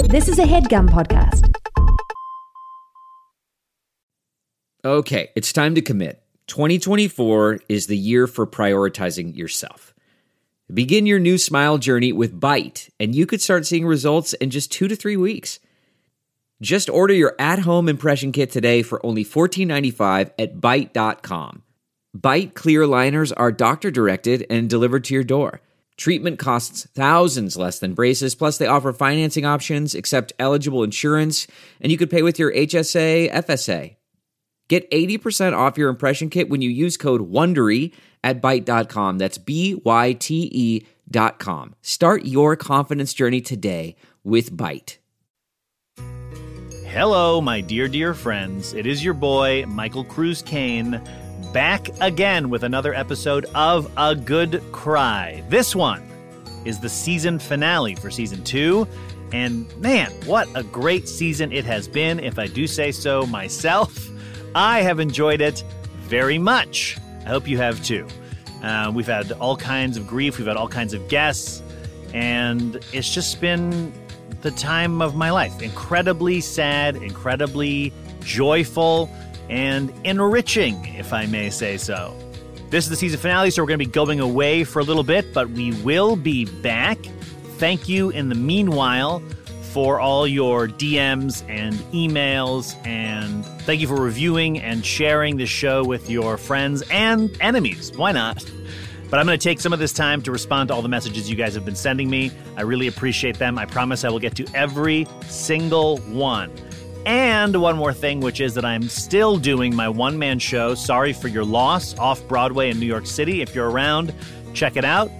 This is a HeadGum podcast. Okay, it's time to commit. 2024 is the year for prioritizing yourself. Begin your new smile journey with Byte, and you could start seeing results in just 2 to 3 weeks. Just order your at-home impression kit today for only $14.95 at Byte.com. Byte clear liners are doctor-directed and delivered to your door. Treatment costs thousands less than braces, plus they offer financing options, accept eligible insurance, and you could pay with your HSA, FSA. Get 80% off your impression kit when you use code WONDERY at Byte.com. That's BYTE.com. Start your confidence journey today with Byte. Hello, my dear friends. It is your boy, Michael Cruz Kane, back again with another episode of A Good Cry. This one is the season finale for season 2. And man, what a great season it has been, if I do say so myself. I have enjoyed it very much. I hope you have too. We've had all kinds of grief. We've had all kinds of guests. And it's just been the time of my life. Incredibly sad, incredibly joyful, and enriching, if I may say so. This is the season finale, so we're going to be going away for a little bit, but we will be back. Thank you in the meanwhile for all your DMs and emails, and thank you for reviewing and sharing the show with your friends and enemies. Why not? But I'm going to take some of this time to respond to all the messages you guys have been sending me. I really appreciate them. I promise I will get to every single one. And one more thing, which is that I'm still doing my one-man show, Sorry for Your Loss, off-Broadway in New York City. If you're around, check it out.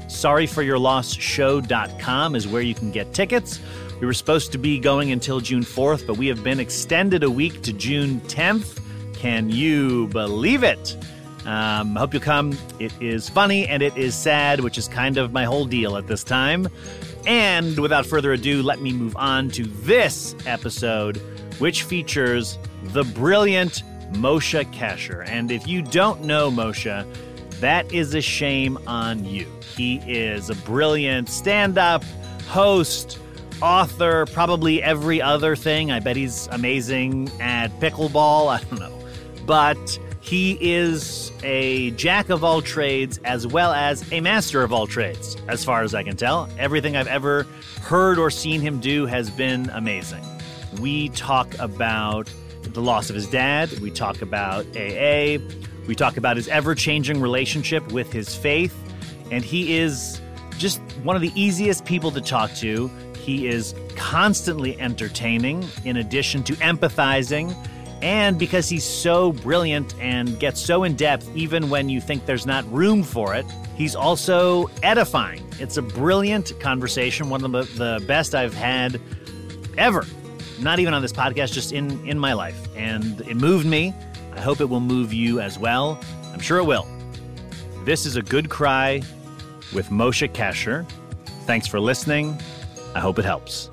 SorryForYourLossShow.com is where you can get tickets. We were supposed to be going until June 4th, but we have been extended a week to June 10th. Can you believe it? Hope you'll come. It is funny and it is sad, which is kind of my whole deal at this time. And without further ado, let me move on to this episode, which features the brilliant Moshe Kasher. And if you don't know Moshe, that is a shame on you. He is a brilliant stand-up, host, author, probably every other thing. I bet he's amazing at pickleball. I don't know. But he is a jack of all trades as well as a master of all trades, as far as I can tell. Everything I've ever heard or seen him do has been amazing. We talk about the loss of his dad. We talk about AA. We talk about his ever-changing relationship with his faith. And he is just one of the easiest people to talk to. He is constantly entertaining, in addition to empathizing. And because he's so brilliant and gets so in-depth, even when you think there's not room for it, he's also edifying. It's a brilliant conversation, one of the best I've had ever. Not even on this podcast, just in my life. And it moved me. I hope it will move you as well. I'm sure it will. This is A Good Cry with Moshe Kasher. Thanks for listening. I hope it helps.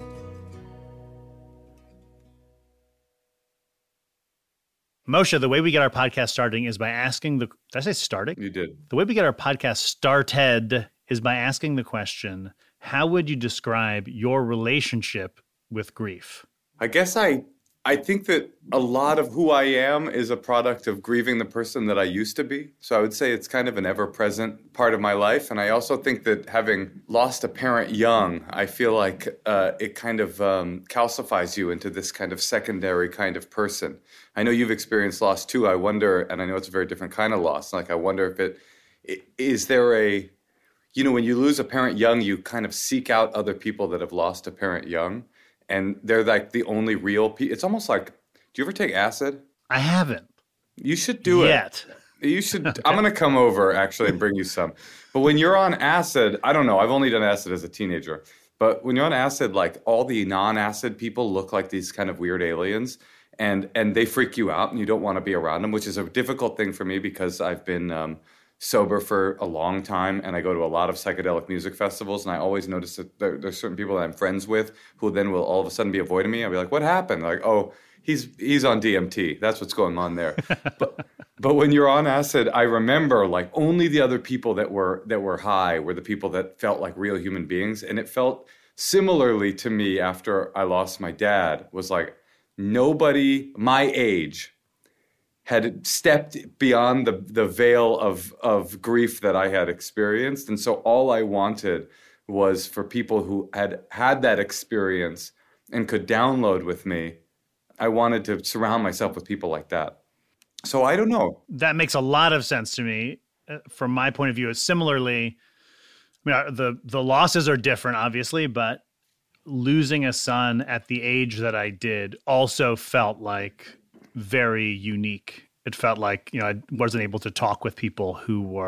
Moshe, the way we get our podcast starting is by asking the... Did I say starting? You did. The way we get our podcast started is by asking the question, how would you describe your relationship with grief? I guess I think that a lot of who I am is a product of grieving the person that I used to be. So I would say it's kind of an ever-present part of my life. And I also think that having lost a parent young, I feel like it kind of calcifies you into this kind of secondary kind of person. I know you've experienced loss too. I wonder, and I know it's a very different kind of loss. Like I wonder if is there a, when you lose a parent young, you kind of seek out other people that have lost a parent young. And they're like the only real people. It's almost like, do you ever take acid? I haven't. You should do it. Yet. You should. Okay. I'm going to come over actually and bring you some. But when you're on acid, I don't know. I've only done acid as a teenager. But when you're on acid, like all the non-acid people look like these kind of weird aliens. And they freak you out and you don't want to be around them, which is a difficult thing for me because I've been sober for a long time, and I go to a lot of psychedelic music festivals, and I always notice that there's certain people that I'm friends with who then will all of a sudden be avoiding me. I'll be like, what happened? They're like, oh, he's on DMT. That's what's going on there. But when you're on acid, I remember like only the other people that were high were the people that felt like real human beings, and it felt similarly to me after I lost my dad was like nobody my age had stepped beyond the veil of grief that I had experienced. And so all I wanted was for people who had that experience and could download with me. I wanted to surround myself with people like that. So I don't know. That makes a lot of sense to me. From my point of view, is similarly, I mean, the losses are different, obviously, but losing a son at the age that I did also felt like very unique. It felt like, I wasn't able to talk with people who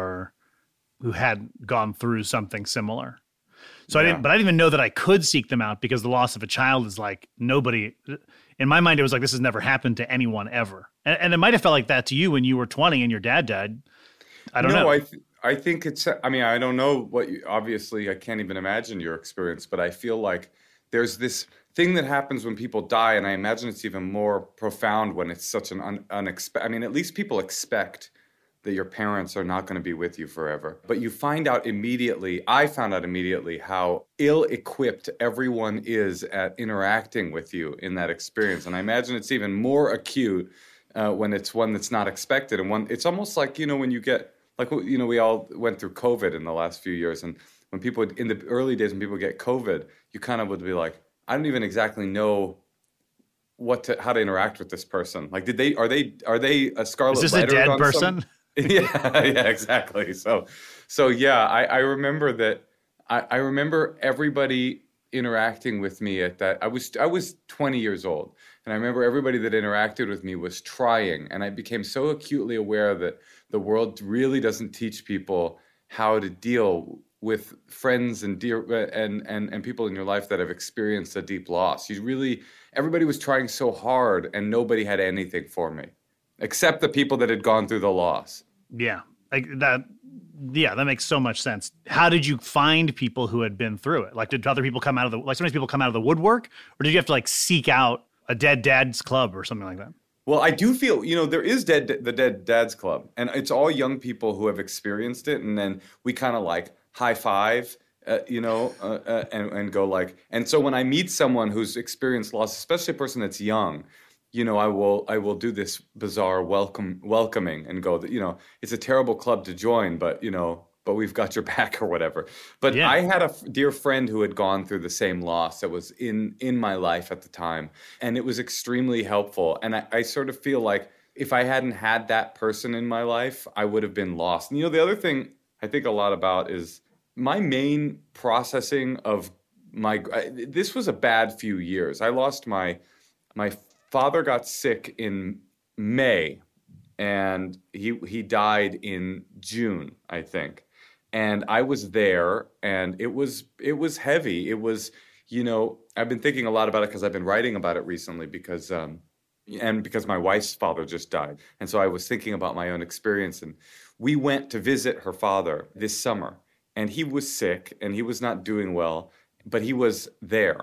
had gone through something similar. So I didn't even know that I could seek them out, because the loss of a child is like nobody, in my mind, it was like, this has never happened to anyone ever. And it might've felt like that to you when you were 20 and your dad died. I don't know. I think it's, I don't know obviously I can't even imagine your experience, but I feel like there's this thing that happens when people die, and I imagine it's even more profound when it's such an unexpected, at least people expect that your parents are not going to be with you forever. But you find out immediately, I found out immediately how ill-equipped everyone is at interacting with you in that experience. And I imagine it's even more acute when it's one that's not expected. And it's almost like, when you get, we all went through COVID in the last few years. And when people, in the early days when people get COVID, you kind of would be like, I don't even exactly know how to interact with this person. Like, are they a scarlet letter? Is this a dead person? Yeah, exactly. So yeah, I remember that. I remember everybody interacting with me at that. I was 20 years old, and I remember everybody that interacted with me was trying, and I became so acutely aware that the world really doesn't teach people how to deal with friends and and people in your life that have experienced a deep loss. Everybody was trying so hard, and nobody had anything for me, except the people that had gone through the loss. Yeah, like that. Yeah, that makes so much sense. How did you find people who had been through it? Like, did other people come out of sometimes people come out of the woodwork, or did you have to seek out a Dead Dads Club or something like that? Well, I do feel, there is the Dead Dads Club, and it's all young people who have experienced it, and then we kind of high five, and go and so when I meet someone who's experienced loss, especially a person that's young, I will do this bizarre welcoming and go, it's a terrible club to join, but we've got your back or whatever. But yeah. I had a dear friend who had gone through the same loss that was in my life at the time, and it was extremely helpful. And I sort of feel like if I hadn't had that person in my life, I would have been lost. And the other thing I think a lot about is my main processing of this was a bad few years. I lost my father got sick in May, and he died in June, I think. And I was there, and it was heavy. It was, I've been thinking a lot about it because I've been writing about it recently because my wife's father just died. And so I was thinking about my own experience, and we went to visit her father this summer, and he was sick and he was not doing well, but he was there.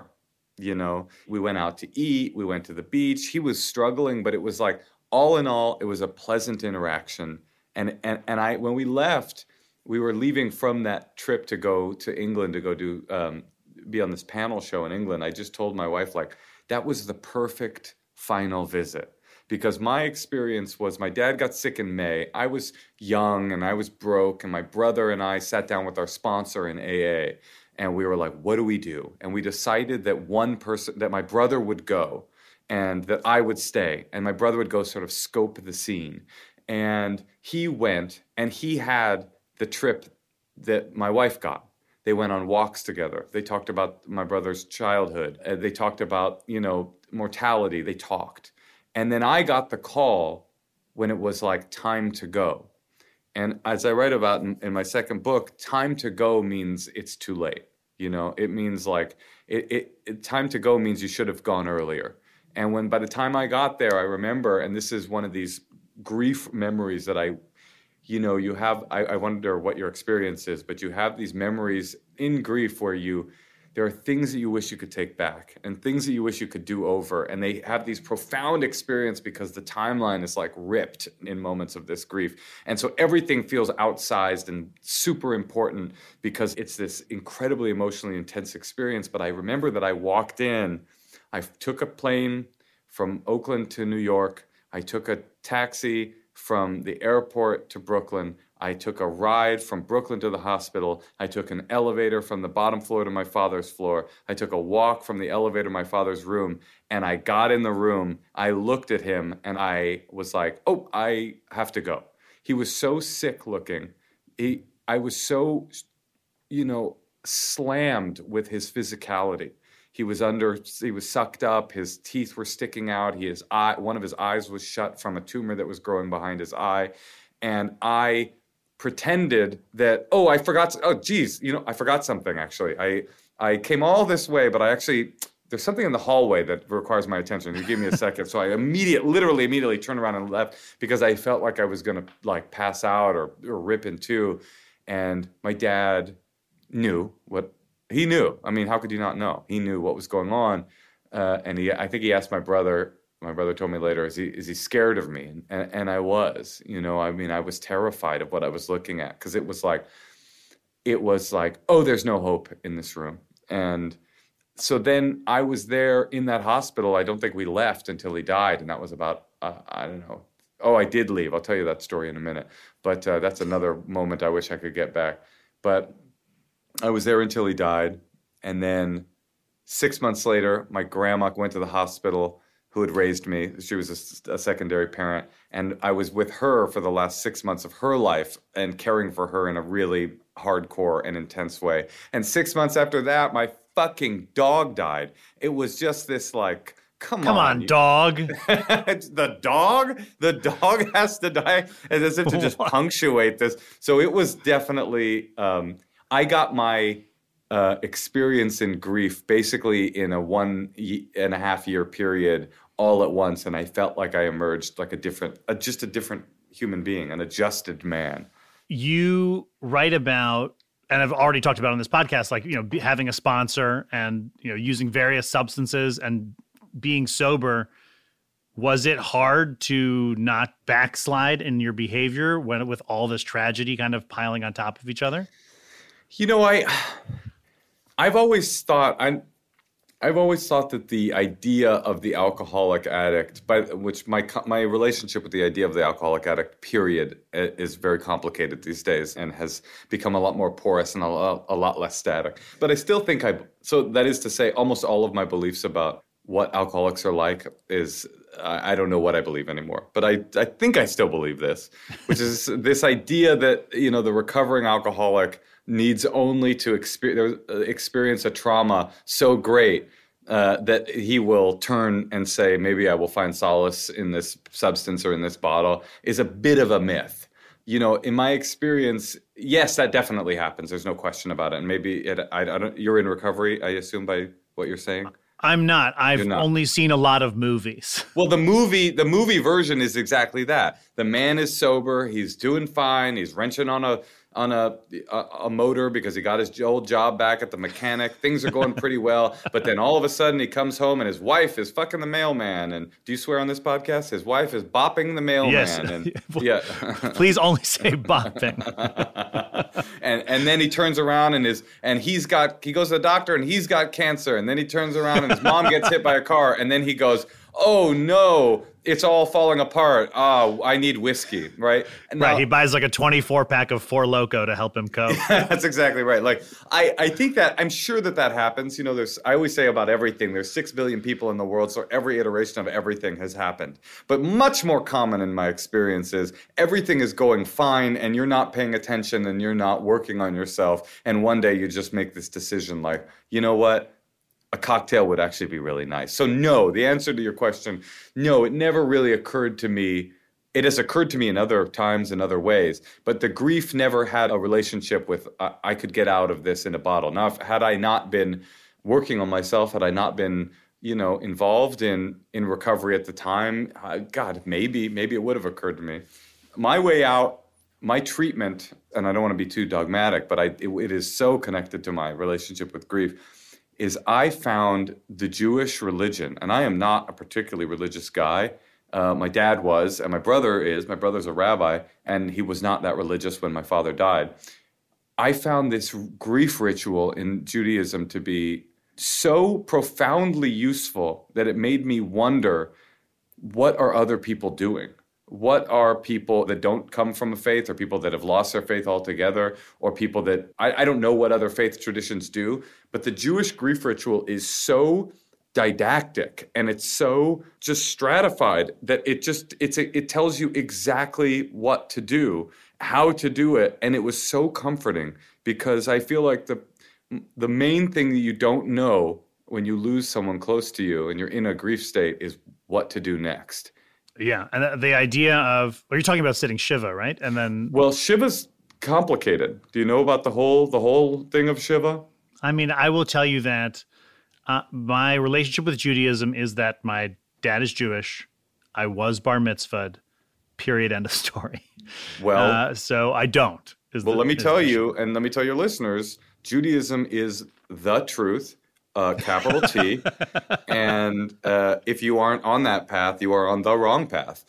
We went out to eat, we went to the beach. He was struggling, but it was all in all, it was a pleasant interaction. And when we left, we were leaving from that trip to go to England to go do be on this panel show in England. I just told my wife that was the perfect final visit, because my experience was my dad got sick in May. I was young and I was broke, and my brother and I sat down with our sponsor in AA. And we were like, what do we do? And we decided that my brother would go and that I would stay. And my brother would go sort of scope the scene. And he went, and he had the trip that my wife got. They went on walks together. They talked about my brother's childhood. They talked about, mortality. They talked. And then I got the call when it was time to go. And as I write about in my second book, time to go means it's too late. It means time to go means you should have gone earlier. And by the time I got there, I remember, and this is one of these grief memories that you have, I wonder what your experience is, but you have these memories in grief where there are things that you wish you could take back and things that you wish you could do over. And they have these profound experience because the timeline is like ripped in moments of this grief. And so everything feels outsized and super important because it's this incredibly emotionally intense experience. But I remember that I walked in, I took a plane from Oakland to New York. I took a taxi from the airport to Brooklyn. I took a ride from Brooklyn to the hospital. I took an elevator from the bottom floor to my father's floor. I took a walk from the elevator to my father's room. And I got in the room. I looked at him and I was like, oh, I have to go. He was so sick looking. I was so, slammed with his physicality. He was sucked up. His teeth were sticking out. One of his eyes was shut from a tumor that was growing behind his eye. And I pretended that, I forgot something actually. I came all this way, but there's something in the hallway that requires my attention. You give me a second. So I literally immediately turned around and left because I felt like I was going to pass out or rip in two. And my dad knew what he knew. I mean, how could you not know? He knew what was going on. And I think he asked my brother. My brother told me later, is he scared of me? And I was, I was terrified of what I was looking at because it was like, oh, there's no hope in this room. And so then I was there in that hospital. I don't think we left until he died. And that was about, I don't know. Oh, I did leave. I'll tell you that story in a minute. But that's another moment I wish I could get back. But I was there until he died. And then 6 months later, my grandma went to the hospital, who had raised me. She was a secondary parent. And I was with her for the last 6 months of her life and caring for her in a really hardcore and intense way. And 6 months after that, my fucking dog died. It was just this come on, dog. The dog has to die, as if to just punctuate this. So it was definitely, I got my experience in grief basically in a 1.5 year period all at once. And I felt like I emerged like a different human being, an adjusted man. You write about, and I've already talked about on this podcast, having a sponsor and, using various substances and being sober. Was it hard to not backslide in your behavior with all this tragedy kind of piling on top of each other? I've always thought that the idea of the alcoholic addict, by which my relationship with the idea of the alcoholic addict, period, is very complicated these days and has become a lot more porous and a lot less static. But I still think so that is to say, almost all of my beliefs about what alcoholics are like is, I don't know what I believe anymore. But I think I still believe this, which is this idea that, the recovering alcoholic needs only to experience a trauma so great that he will turn and say, maybe I will find solace in this substance or in this bottle, is a bit of a myth. In my experience, yes, that definitely happens. There's no question about it. And maybe you're in recovery, I assume, by what you're saying? I'm not. I've only seen a lot of movies. Well, the movie version is exactly that. The man is sober. He's doing fine. He's wrenching on a motor because he got his old job back at the mechanic. Things are going pretty well. But then all of a sudden he comes home and his wife is fucking the mailman. And do you swear on this podcast? His wife is bopping the mailman. Yes. And, yeah. Please only say bopping. and then he turns around and he goes to the doctor and he's got cancer. And then he turns around and his mom gets hit by a car. And then he goes, oh no, it's all falling apart. Oh, I need whiskey, right? Right, he buys like a 24-pack of Four Loko to help him cope. That's exactly right. I think that, I'm sure that happens. I always say about everything, there's 6 billion people in the world, so every iteration of everything has happened. But much more common in my experience is everything is going fine and you're not paying attention and you're not working on yourself. And one day you just make this decision like, you know what? A cocktail would actually be really nice. So no, the answer to your question, no, it never really occurred to me. It has occurred to me in other times in other ways, but the grief never had a relationship with I could get out of this in a bottle. Now, had I not been working on myself, had I not been, involved in recovery at the time, God, maybe it would have occurred to me. My way out, my treatment, and I don't want to be too dogmatic, but it is so connected to my relationship with grief, is I found the Jewish religion, and I am not a particularly religious guy. My dad was, and my brother is. My brother's a rabbi, and he was not that religious when my father died. I found this grief ritual in Judaism to be so profoundly useful that it made me wonder, what are other people doing? What are people that don't come from a faith, or people that have lost their faith altogether, or people that, I don't know what other faith traditions do, but the Jewish grief ritual is so didactic and it's so just stratified that it tells you exactly what to do, how to do it. And it was so comforting, because I feel like the main thing that you don't know when you lose someone close to you and you're in a grief state is what to do next. Yeah, and the idea of, you're talking about sitting Shiva, right? And then, well, Shiva's complicated. Do you know about the whole thing of Shiva? I mean, I will tell you that my relationship with Judaism is that my dad is Jewish. I was bar mitzvahed. Period. End of story. Well, so I don't. Let me tell you, and let me tell your listeners, Judaism is the truth. Capital T, and if you aren't on that path, you are on the wrong path.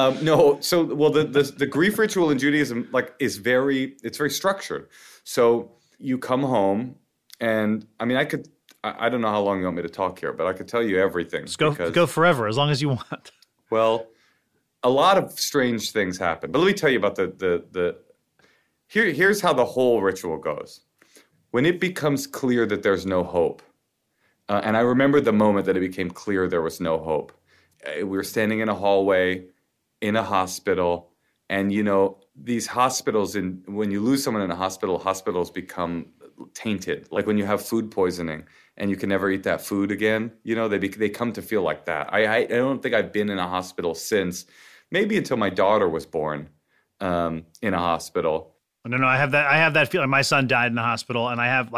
The grief ritual in Judaism it's very structured. So you come home, and I mean, I don't know how long you want me to talk here, but I could tell you everything. Just go forever, as long as you want. Well, a lot of strange things happen, but let me tell you about here's how the whole ritual goes. When it becomes clear that there's no hope. And I remember the moment that it became clear there was no hope. We were standing in a hallway in a hospital. And, these hospitals, when you lose someone in a hospital, hospitals become tainted. Like when you have food poisoning and you can never eat that food again, they come to feel like that. I don't think I've been in a hospital since, maybe until my daughter was born in a hospital. No, I have that feeling. My son died in the hospital, and I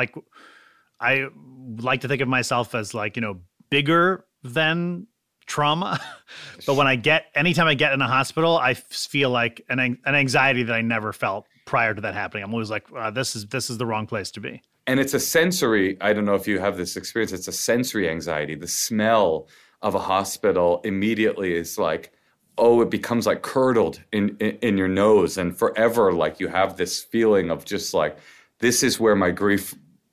like to think of myself as bigger than trauma. But anytime I get in a hospital, I feel like an anxiety that I never felt prior to that happening. I'm always like, this is the wrong place to be. And it's a sensory, I don't know if you have this experience, it's a sensory anxiety. The smell of a hospital immediately is like, it becomes like curdled in your nose, and forever, like you have this feeling of just like, this is where my grief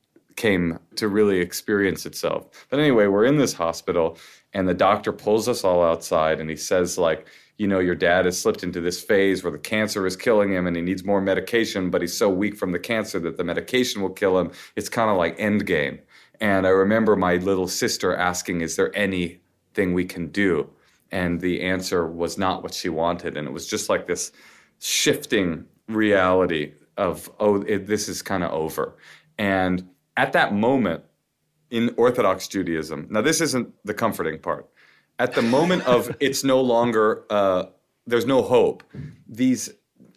came to really experience itself. But anyway, we're in this hospital, and the doctor pulls us all outside, and he says, your dad has slipped into this phase where the cancer is killing him and he needs more medication, but he's so weak from the cancer that the medication will kill him. It's kind of like endgame. And I remember my little sister asking, is there anything we can do? And the answer was not what she wanted. And it was just like this shifting reality of, this is kind of over. And at that moment in Orthodox Judaism, now this isn't the comforting part. At the moment of it's no longer, there's no hope, these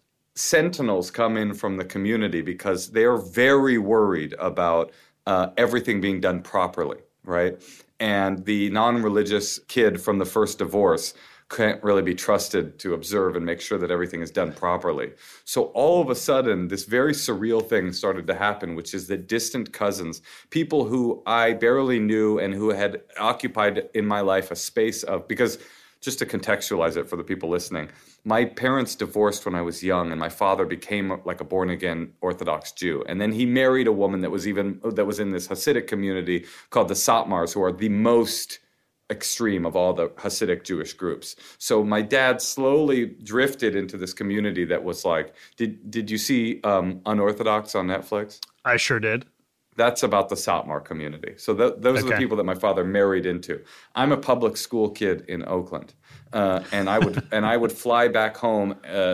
sentinels come in from the community because they're very worried about everything being done properly, right? And the non-religious kid from the first divorce can't really be trusted to observe and make sure that everything is done properly. So all of a sudden, this very surreal thing started to happen, which is that distant cousins, people who I barely knew and who had occupied in my life a space of, because just to contextualize it for the people listening, my parents divorced when I was young, and my father became like a born-again Orthodox Jew. And then he married a woman that was in this Hasidic community called the Satmars, who are the most extreme of all the Hasidic Jewish groups. So my dad slowly drifted into this community that was like, did you see Unorthodox on Netflix? I sure did. That's about the Satmar community. So those are the people that my father married into. I'm a public school kid in Oakland, and I would fly back home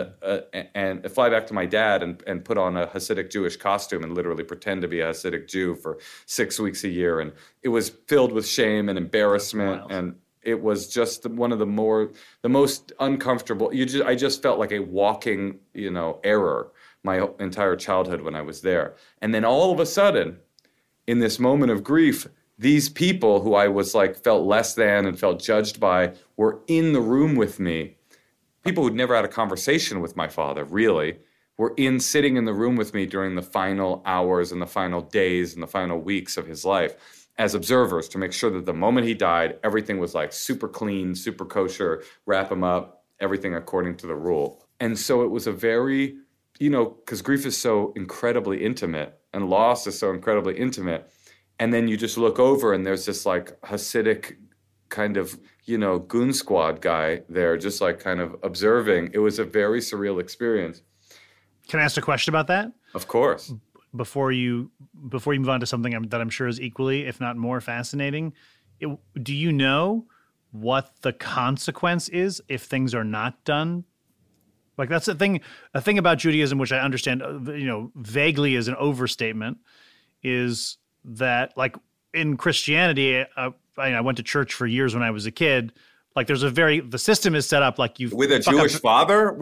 and fly back to my dad and put on a Hasidic Jewish costume and literally pretend to be a Hasidic Jew for 6 weeks a year. And it was filled with shame and embarrassment, and it was just one of the most uncomfortable. I just felt like a walking, error my entire childhood when I was there. And then all of a sudden, in this moment of grief, these people who I was felt less than and felt judged by were in the room with me. People who'd never had a conversation with my father, really, were sitting in the room with me during the final hours and the final days and the final weeks of his life. as observers to make sure that the moment he died, everything was like super clean, super kosher, wrap him up, everything according to the rule. And so it was a very, because grief is so incredibly intimate and loss is so incredibly intimate. And then you just look over and there's this like Hasidic kind of, goon squad guy there, just like kind of observing. It was a very surreal experience. Can I ask a question about that? Of course. Before you move on to something that I'm sure is equally, if not more fascinating, do you know what the consequence is if things are not done? Like that's a thing about Judaism, which I understand, vaguely is an overstatement, is that like in Christianity, I went to church for years when I was a kid. Like the system is set up like you with a Jewish father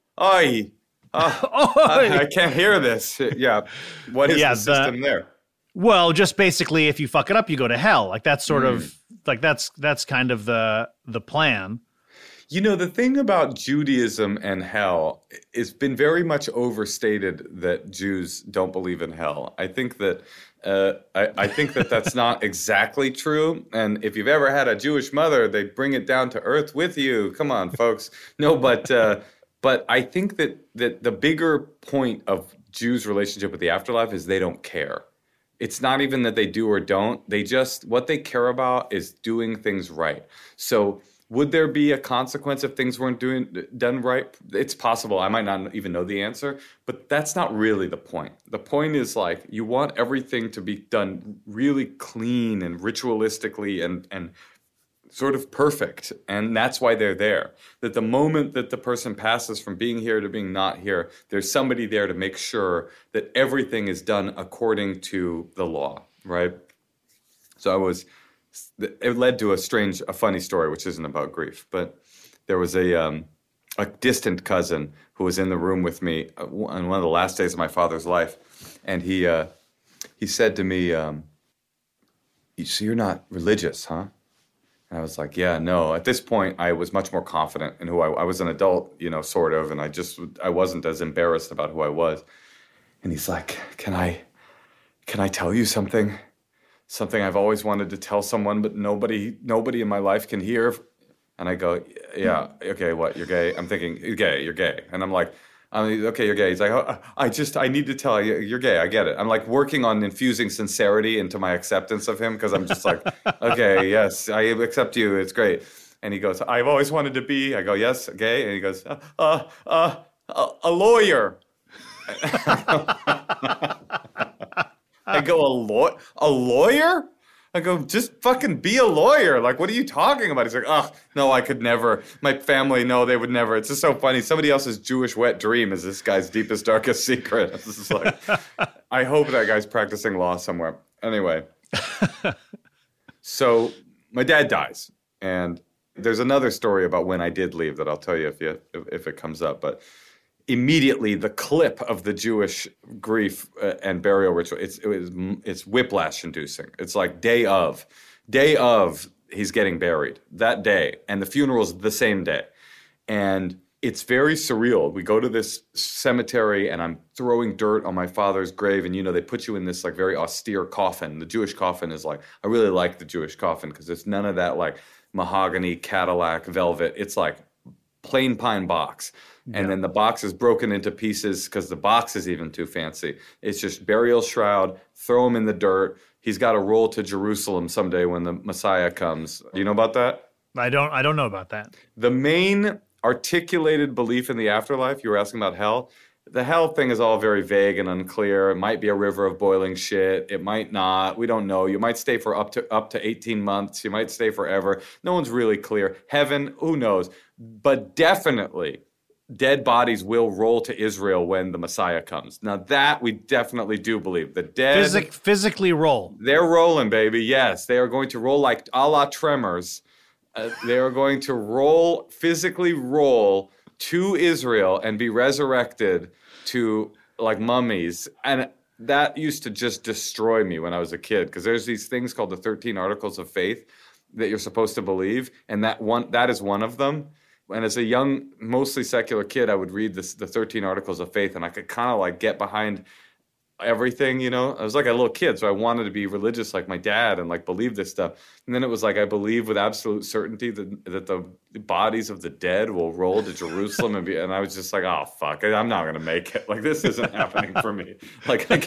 I can't hear this. Yeah. What is the system there? Well, just basically if you fuck it up, you go to hell. Like that's sort of like that's kind of the plan. The thing about Judaism and hell, it's been very much overstated that Jews don't believe in hell. I think that I think that that's not exactly true. And if you've ever had a Jewish mother, they bring it down to earth with you. Come on, folks. No, but I think that the bigger point of Jews' relationship with the afterlife is they don't care. It's not even that they do or don't. What they care about is doing things right. So would there be a consequence if things weren't done right? It's possible. I might not even know the answer, but that's not really the point. The point is like you want everything to be done really clean and ritualistically and sort of perfect. And that's why they're there. That the moment that the person passes from being here to being not here, there's somebody there to make sure that everything is done according to the law, right? So it led to a funny story, which isn't about grief, but there was a distant cousin who was in the room with me on one of the last days of my father's life. And he said to me, so you're not religious, huh? And I was like, yeah, no. At this point, I was much more confident in who I was an adult, sort of, and I wasn't as embarrassed about who I was. And he's like, can I tell you something? Something I've always wanted to tell someone, but nobody in my life can hear. And I go, yeah, okay, what, you're gay? I'm thinking, you're gay. And I'm like, okay, you're gay. He's like, oh, I need to tell you, you're gay. I get it. I'm like working on infusing sincerity into my acceptance of him because I'm just like, okay, yes, I accept you. It's great. And he goes, I've always wanted to be. I go, yes, gay. And he goes, a lawyer. I go, a lawyer? I go, just fucking be a lawyer. Like, what are you talking about? He's like, oh, no, I could never. My family, no, they would never. It's just so funny. Somebody else's Jewish wet dream is this guy's deepest, darkest secret. This is like, I hope that guy's practicing law somewhere. Anyway, so my dad dies. And there's another story about when I did leave that I'll tell you if it comes up. But immediately the clip of the Jewish grief and burial ritual, it's whiplash inducing. It's like day of he's getting buried that day, and the funeral's the same day. And it's very surreal. We go to this cemetery and I'm throwing dirt on my father's grave, and they put you in this like very austere coffin. The Jewish coffin is like, I really like the Jewish coffin because it's none of that like mahogany, Cadillac, velvet. It's like plain pine box. And then the box is broken into pieces because the box is even too fancy. It's just burial shroud, throw him in the dirt. He's got to roll to Jerusalem someday when the Messiah comes. Do you know about that? I don't know about that. The main articulated belief in the afterlife, you were asking about hell. The hell thing is all very vague and unclear. It might be a river of boiling shit. It might not. We don't know. You might stay for up to 18 months. You might stay forever. No one's really clear. Heaven, who knows? But definitely, dead bodies will roll to Israel when the Messiah comes. Now that we definitely do believe. The dead physically roll. They're rolling, baby. Yes, they are going to roll like a la Tremors. They are going to physically roll to Israel and be resurrected to like mummies. And that used to just destroy me when I was a kid, because there's these things called the 13 Articles of Faith that you're supposed to believe, and that is one of them. And as a young, mostly secular kid, I would read the 13 Articles of Faith, and I could kind of like get behind everything, you know. I was like a little kid, so I wanted to be religious like my dad and like believe this stuff. And then it was like I believe with absolute certainty that the bodies of the dead will roll to Jerusalem and I was just like, oh fuck, I'm not gonna make it. Like this isn't happening for me. Like I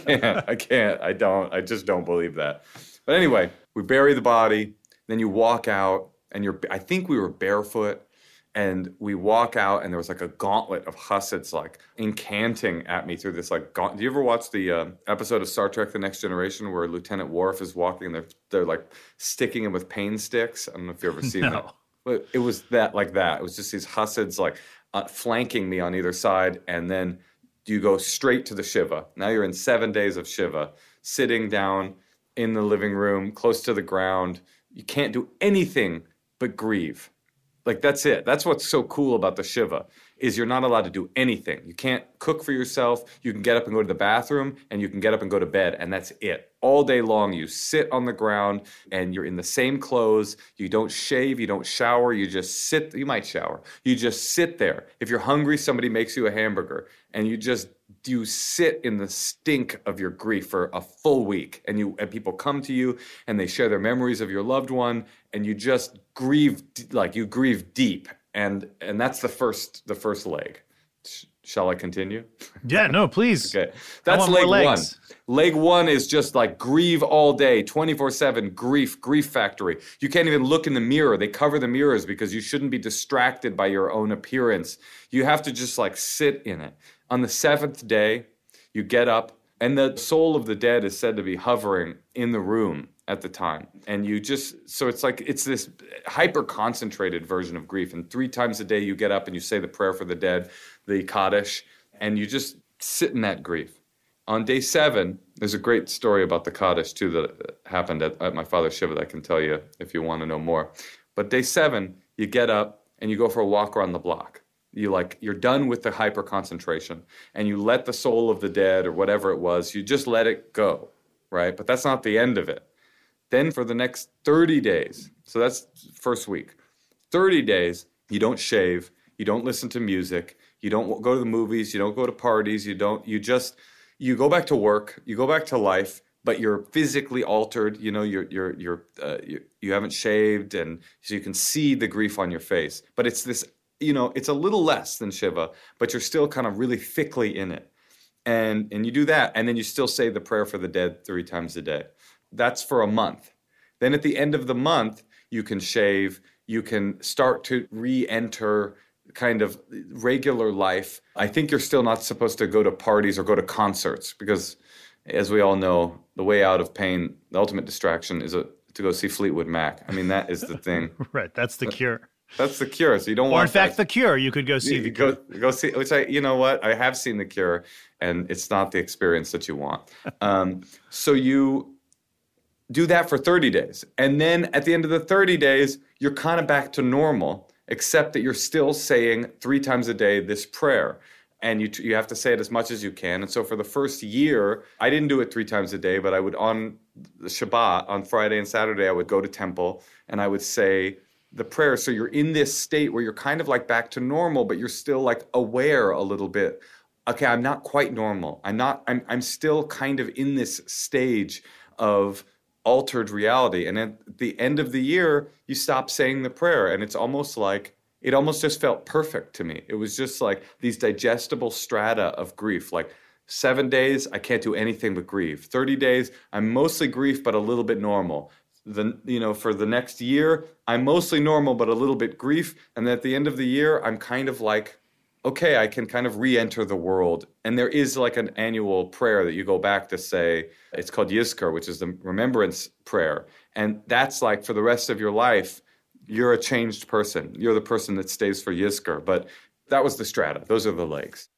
just don't believe that. But anyway, we bury the body, then you walk out and I think we were barefoot. And we walk out, and there was like a gauntlet of Hussids like incanting at me through this like gauntlet. Do you ever watch the episode of Star Trek: The Next Generation where Lieutenant Worf is walking and they're like sticking him with pain sticks? I don't know if you've ever seen that. But it was that like that. It was just these Hussids like flanking me on either side, and then you go straight to the Shiva. Now you're in 7 days of Shiva, sitting down in the living room, close to the ground. You can't do anything but grieve. Like, that's it. That's what's so cool about the Shiva, is you're not allowed to do anything. You can't cook for yourself. You can get up and go to the bathroom, and you can get up and go to bed, and that's it. All day long, you sit on the ground, and you're in the same clothes. You don't shave. You don't shower. You just sit. You might shower. You just sit there. If you're hungry, somebody makes you a hamburger, and you sit in the stink of your grief for a full week, and people come to you, and they share their memories of your loved one, and you just grieve, like you grieve deep, and that's the first leg. Shall I continue? Yeah, no, please. Okay, that's leg one. Leg one is just like grieve all day, 24/7 grief factory. You can't even look in the mirror. They cover the mirrors because you shouldn't be distracted by your own appearance. You have to just like sit in it. On the 7th day, you get up, and the soul of the dead is said to be hovering in the room at the time. And so it's this hyper-concentrated version of grief. And 3 times a day you get up and you say the prayer for the dead, the Kaddish, and you just sit in that grief. On day 7, there's a great story about the Kaddish, too, that happened at my father's Shiva that I can tell you if you want to know more. But day 7, you get up and you go for a walk around the block. You're done with the hyper concentration, and you let the soul of the dead or whatever it was, you just let it go, right? But that's not the end of it. Then for the next 30 days, so that's first week, 30 days, you don't shave, you don't listen to music, you don't go to the movies, you don't go to parties, you go back to work, you go back to life, but you're physically altered. You know, you haven't shaved, and so you can see the grief on your face. But it's this. You know, it's a little less than Shiva, but you're still kind of really thickly in it. And you do that, and then you still say the prayer for the dead 3 times a day. That's for a month. Then at the end of the month, you can shave, you can start to re-enter kind of regular life. I think you're still not supposed to go to parties or go to concerts because, as we all know, the way out of pain, the ultimate distraction is to go see Fleetwood Mac. I mean, that is the thing. Right, that's the cure. That's the Cure. So you don't want. Or in fact, the Cure. You could go see the Cure. Go see. Which you know what? I have seen the Cure, and it's not the experience that you want. So you do that for 30 days, and then at the end of the 30 days, you're kind of back to normal, except that you're still saying 3 times a day this prayer, and you have to say it as much as you can. And so for the first year, I didn't do it 3 times a day, but I would on the Shabbat on Friday and Saturday, I would go to temple and I would say the prayer. So you're in this state where you're kind of like back to normal, but you're still like aware a little bit. Okay, I'm not quite normal. I'm still kind of in this stage of altered reality. And at the end of the year, you stop saying the prayer. And it almost just felt perfect to me. It was just like these digestible strata of grief. Like 7 days, I can't do anything but grieve. 30 days, I'm mostly grief, but a little bit normal. For the next year, I'm mostly normal, but a little bit grief. And then at the end of the year, I'm kind of like, okay, I can kind of re-enter the world. And there is like an annual prayer that you go back to say, it's called Yizkor, which is the remembrance prayer. And that's like for the rest of your life, you're a changed person. You're the person that stays for Yizkor. But that was the strata. Those are the legs.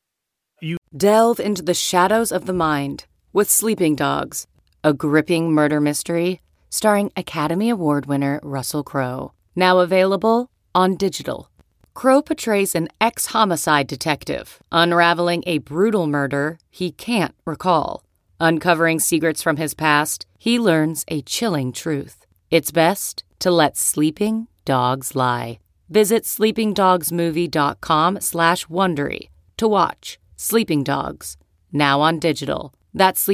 Delve into the shadows of the mind with Sleeping Dogs, a gripping murder mystery starring Academy Award winner Russell Crowe. Now available on digital. Crowe portrays an ex-homicide detective unraveling a brutal murder he can't recall. Uncovering secrets from his past, he learns a chilling truth. It's best to let sleeping dogs lie. Visit sleepingdogsmovie.com/Wondery to watch Sleeping Dogs, now on digital. That's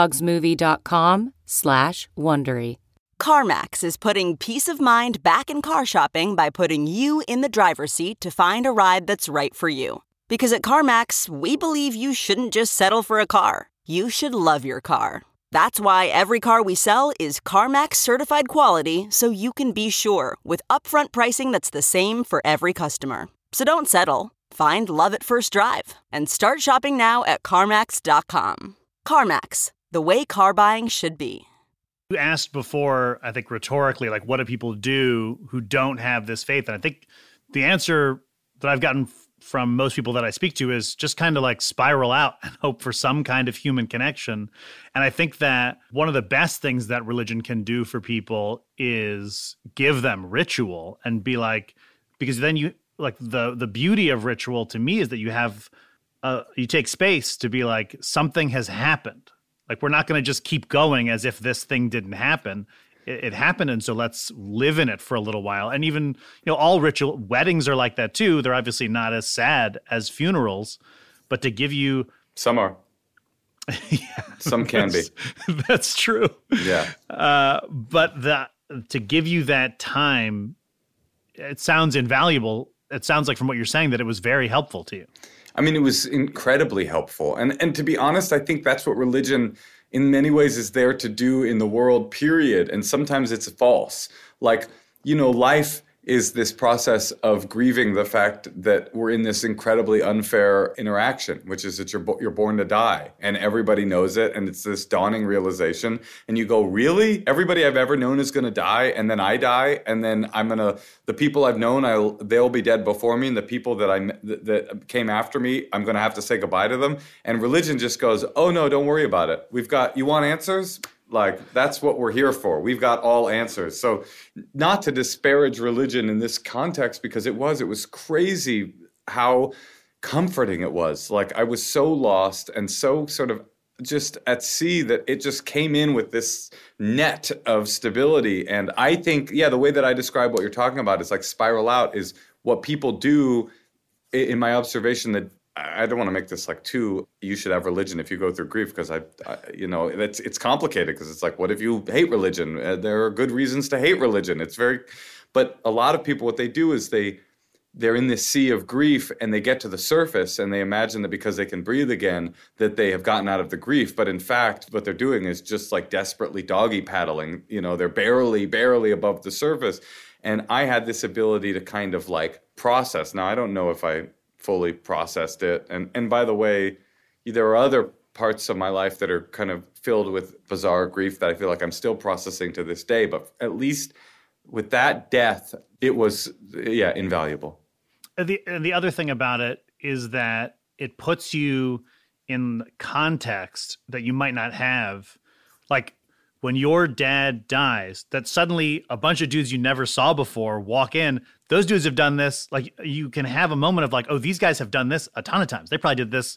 sleepingdogsmovie.com/Wondery. CarMax is putting peace of mind back in car shopping by putting you in the driver's seat to find a ride that's right for you. Because at CarMax, we believe you shouldn't just settle for a car. You should love your car. That's why every car we sell is CarMax certified quality, so you can be sure with upfront pricing that's the same for every customer. So don't settle. Find love at first drive and start shopping now at CarMax.com. CarMax, the way car buying should be. You asked before, I think rhetorically, like, what do people do who don't have this faith? And I think the answer that I've gotten from most people that I speak to is just kind of like spiral out and hope for some kind of human connection. And I think that one of the best things that religion can do for people is give them ritual and be like, because then you, like, the beauty of ritual to me is that you have, you take space to be like, something has happened. Like, we're not going to just keep going as if this thing didn't happen. It happened, and so let's live in it for a little while. And even, all ritual, weddings are like that too. They're obviously not as sad as funerals, but to give you... Some are. Yeah, some can be. That's true. Yeah. But to give you that time, it sounds invaluable. It sounds like from what you're saying that it was very helpful to you. I mean, it was incredibly helpful. And to be honest, I think that's what religion in many ways is there to do in the world, period. And sometimes it's false. Like, life is this process of grieving the fact that we're in this incredibly unfair interaction, which is that you're born to die, and everybody knows it, and it's this dawning realization, and you go, really? Everybody I've ever known is going to die, and then I die, and then the people I've known, they'll be dead before me, and the people that came after me, I'm going to have to say goodbye to them. And religion just goes, oh no, don't worry about it. You want answers? Like, that's what we're here for. We've got all answers. So not to disparage religion in this context, because it was crazy how comforting it was. Like, I was so lost and so sort of just at sea that it just came in with this net of stability. And I think, the way that I describe what you're talking about is like spiral out is what people do in my observation. That I don't want to make this like you should have religion if you go through grief, because it's complicated, because it's like, what if you hate religion? There are good reasons to hate religion. But a lot of people, what they do is they're in this sea of grief, and they get to the surface and they imagine that because they can breathe again, that they have gotten out of the grief. But in fact, what they're doing is just like desperately doggy paddling. They're barely above the surface. And I had this ability to kind of like process. Now, I don't know if I fully processed it. And by the way, there are other parts of my life that are kind of filled with bizarre grief that I feel like I'm still processing to this day. But at least with that death, it was, invaluable. And the other thing about it is that it puts you in context that you might not have. Like, when your dad dies, that suddenly a bunch of dudes you never saw before walk in. Those dudes have done this. Like, you can have a moment of like, oh, these guys have done this a ton of times. They probably did this,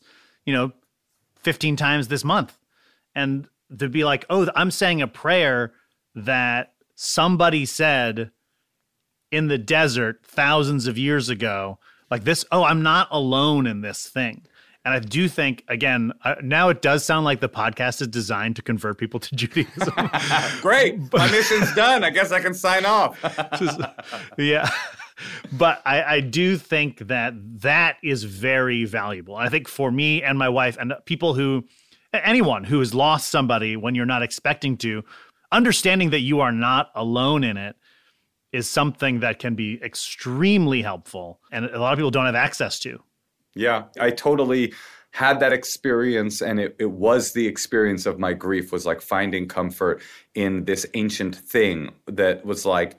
15 times this month. And to be like, oh, I'm saying a prayer that somebody said in the desert thousands of years ago, like this, oh, I'm not alone in this thing. And I do think, again, now it does sound like the podcast is designed to convert people to Judaism. Great. My mission's done. I guess I can sign off. Yeah. But I do think that is very valuable. I think for me and my wife and anyone who has lost somebody when you're not expecting to, understanding that you are not alone in it is something that can be extremely helpful. And a lot of people don't have access to. Yeah, I totally had that experience, and it was the experience of my grief, was like finding comfort in this ancient thing that was like,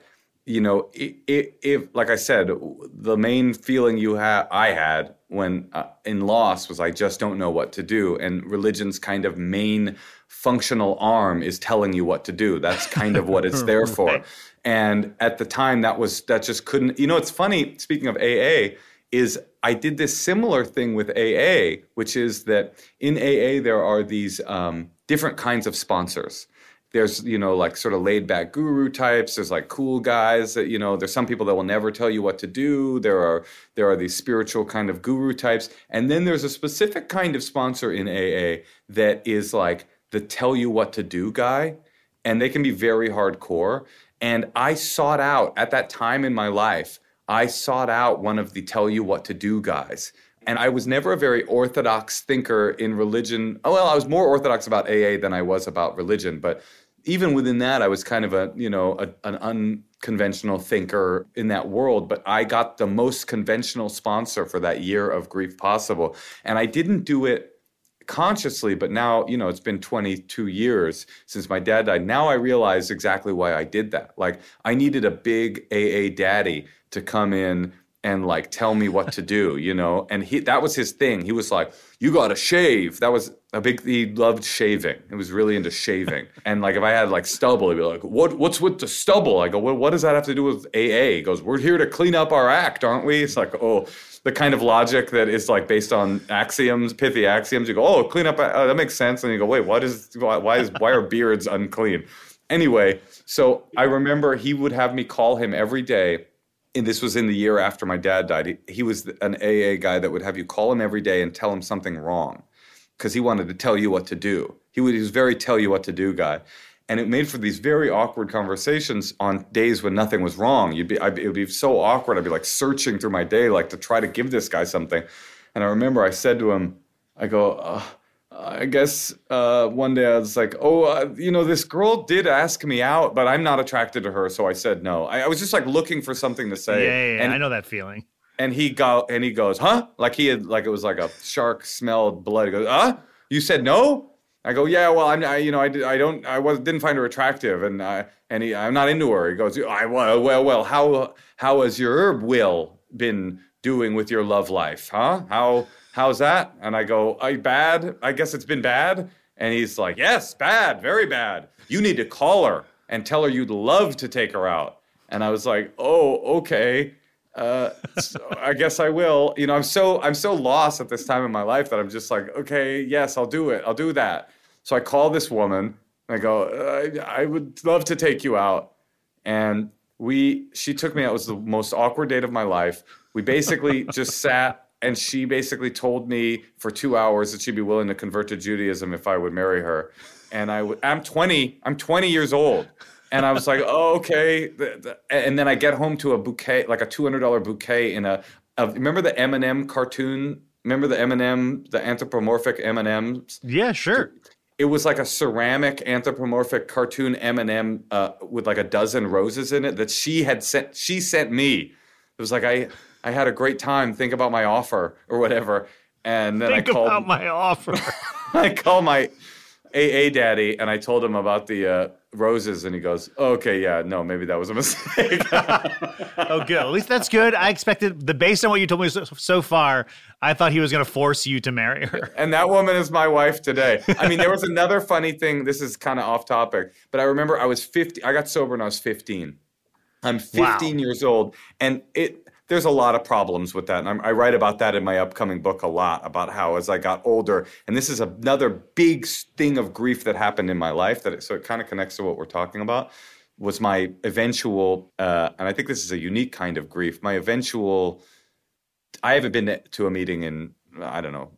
if like I said, the main feeling I had when in loss was I just don't know what to do, and religion's kind of main functional arm is telling you what to do. That's kind of what it's there for. Right. And at the time, that just couldn't. It's funny. Speaking of AA, is I did this similar thing with AA, which is that in AA there are these different kinds of sponsors. There's, like sort of laid back guru types. There's like cool guys that, there's some people that will never tell you what to do. There are these spiritual kind of guru types. And then there's a specific kind of sponsor in AA that is like the tell you what to do guy. And they can be very hardcore. And I sought out, at that time in my life, one of the tell you what to do guys. And I was never a very orthodox thinker in religion. Oh, well, I was more orthodox about AA than I was about religion. But even within that, I was kind of an unconventional thinker in that world. But I got the most conventional sponsor for that year of grief possible. And I didn't do it consciously, but now, it's been 22 years since my dad died. Now I realize exactly why I did that. Like, I needed a big AA daddy to come in and like tell me what to do, and that was his thing. He was like, you got to shave. That was he loved shaving. He was really into shaving. And like, if I had like stubble, he'd be like, what's with the stubble? I go, what does that have to do with AA? He goes, we're here to clean up our act, aren't we? It's like, oh, the kind of logic that is like based on axioms, pithy axioms. You go, oh, clean up, that makes sense. And you go, wait, why are beards unclean? Anyway, so I remember he would have me call him every day. And this was in the year after my dad died. He was an AA guy that would have you call him every day and tell him something wrong because he wanted to tell you what to do. He was very tell you what to do guy. And it made for these very awkward conversations on days when nothing was wrong. It would be so awkward. I'd be like searching through my day like to try to give this guy something. And I remember I said to him, I go, I guess one day I was like, this girl did ask me out, but I'm not attracted to her, so I said no. I was just like looking for something to say. Yeah, I know that feeling. And he goes, huh? Like it was like a shark smelled blood. He goes, huh? You said no? I go, yeah. Well, I didn't find her attractive, and I'm not into her. He goes, well, how has your will been doing with your love life, huh? How's that? And I go, bad? I guess it's been bad? And he's like, yes, bad, very bad. You need to call her and tell her you'd love to take her out. And I was like, oh, okay. So I guess I will. I'm so lost at this time in my life that I'm just like, okay, yes, I'll do it. I'll do that. So I call this woman and I go, I would love to take you out. And she took me out. It was the most awkward date of my life. We basically just sat. And she basically told me for 2 hours that she'd be willing to convert to Judaism if I would marry her. And I'm 20 years old. And I was like, oh, okay. And then I get home to a bouquet, like a $200 bouquet remember the M&M cartoon? Remember the M&M, the anthropomorphic M&Ms? Yeah, sure. It was like a ceramic anthropomorphic cartoon M&M with like a dozen roses in it that she sent me. It was like, I had a great time. Think about my offer or whatever. And then I called my offer. I called my AA daddy and I told him about the roses. And he goes, okay, yeah, no, maybe that was a mistake. Oh, good. At least that's good. I expected, based on what you told me so far, I thought he was going to force you to marry her. And that woman is my wife today. I mean, there was another funny thing. This is kind of off topic, but I remember I was 50. I got sober when I was 15. I'm 15 years old. And there's a lot of problems with that. And I write about that in my upcoming book a lot, about how as I got older, and this is another big thing of grief that happened in my life, so it kind of connects to what we're talking about, was my eventual, and I think this is a unique kind of grief, I haven't been to a meeting in, I don't know,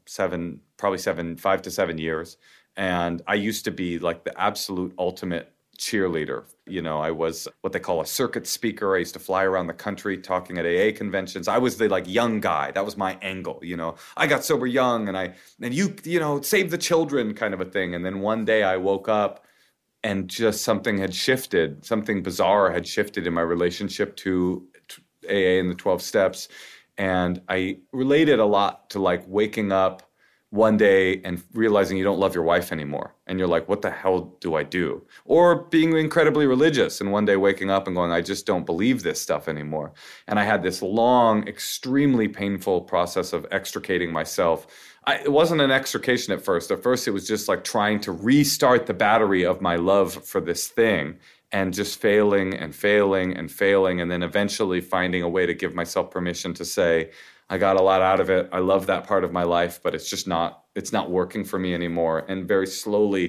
5 to 7 years. And I used to be like the absolute ultimate cheerleader. I was what they call a circuit speaker. I used to fly around the country talking at AA conventions. I was the like young guy. That was my angle. I got sober young and you save the children kind of a thing. And then one day I woke up and just something had shifted. Something bizarre had shifted in my relationship to AA and the 12 steps. And I related a lot to like waking up one day and realizing you don't love your wife anymore. And you're like, what the hell do I do? Or being incredibly religious and one day waking up and going, I just don't believe this stuff anymore. And I had this long, extremely painful process of extricating myself. It wasn't an extrication at first. At first, it was just like trying to restart the battery of my love for this thing and just failing and failing and failing. And then eventually finding a way to give myself permission to say, I got a lot out of it. I love that part of my life, but it's not working for me anymore. And very slowly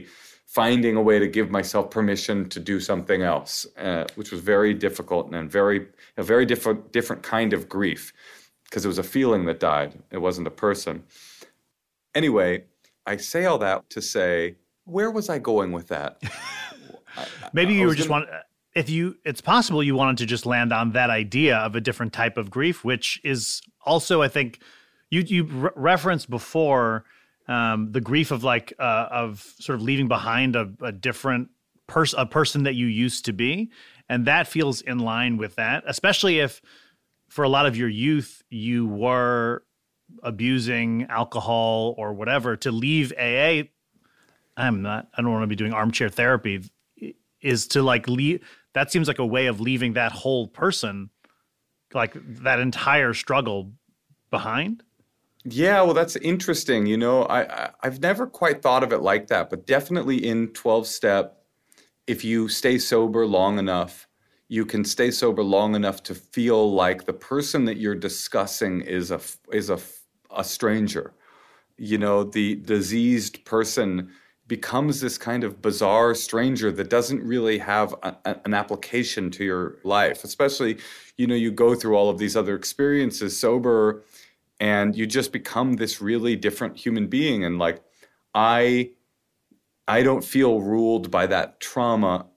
finding a way to give myself permission to do something else, which was very difficult and a very different kind of grief, because it was a feeling that died. It wasn't a person. Anyway, I say all that to say, where was I going with that? Maybe you were just it's possible you wanted to just land on that idea of a different type of grief, which is also, I think, you referenced before the grief of of sort of leaving behind a different person, a person that you used to be, and that feels in line with that, especially if for a lot of your youth you were abusing alcohol or whatever. To leave AA, I don't want to be doing armchair therapy, is to leave. That seems like a way of leaving that whole person, like that entire struggle, behind. Yeah, well, that's interesting. I've never quite thought of it like that, but definitely in 12-step, if you stay sober long enough, you can stay sober long enough to feel like the person that you're discussing is a stranger. The diseased person becomes this kind of bizarre stranger that doesn't really have an application to your life. Especially, you go through all of these other experiences sober, and you just become this really different human being. And I don't feel ruled by that trauma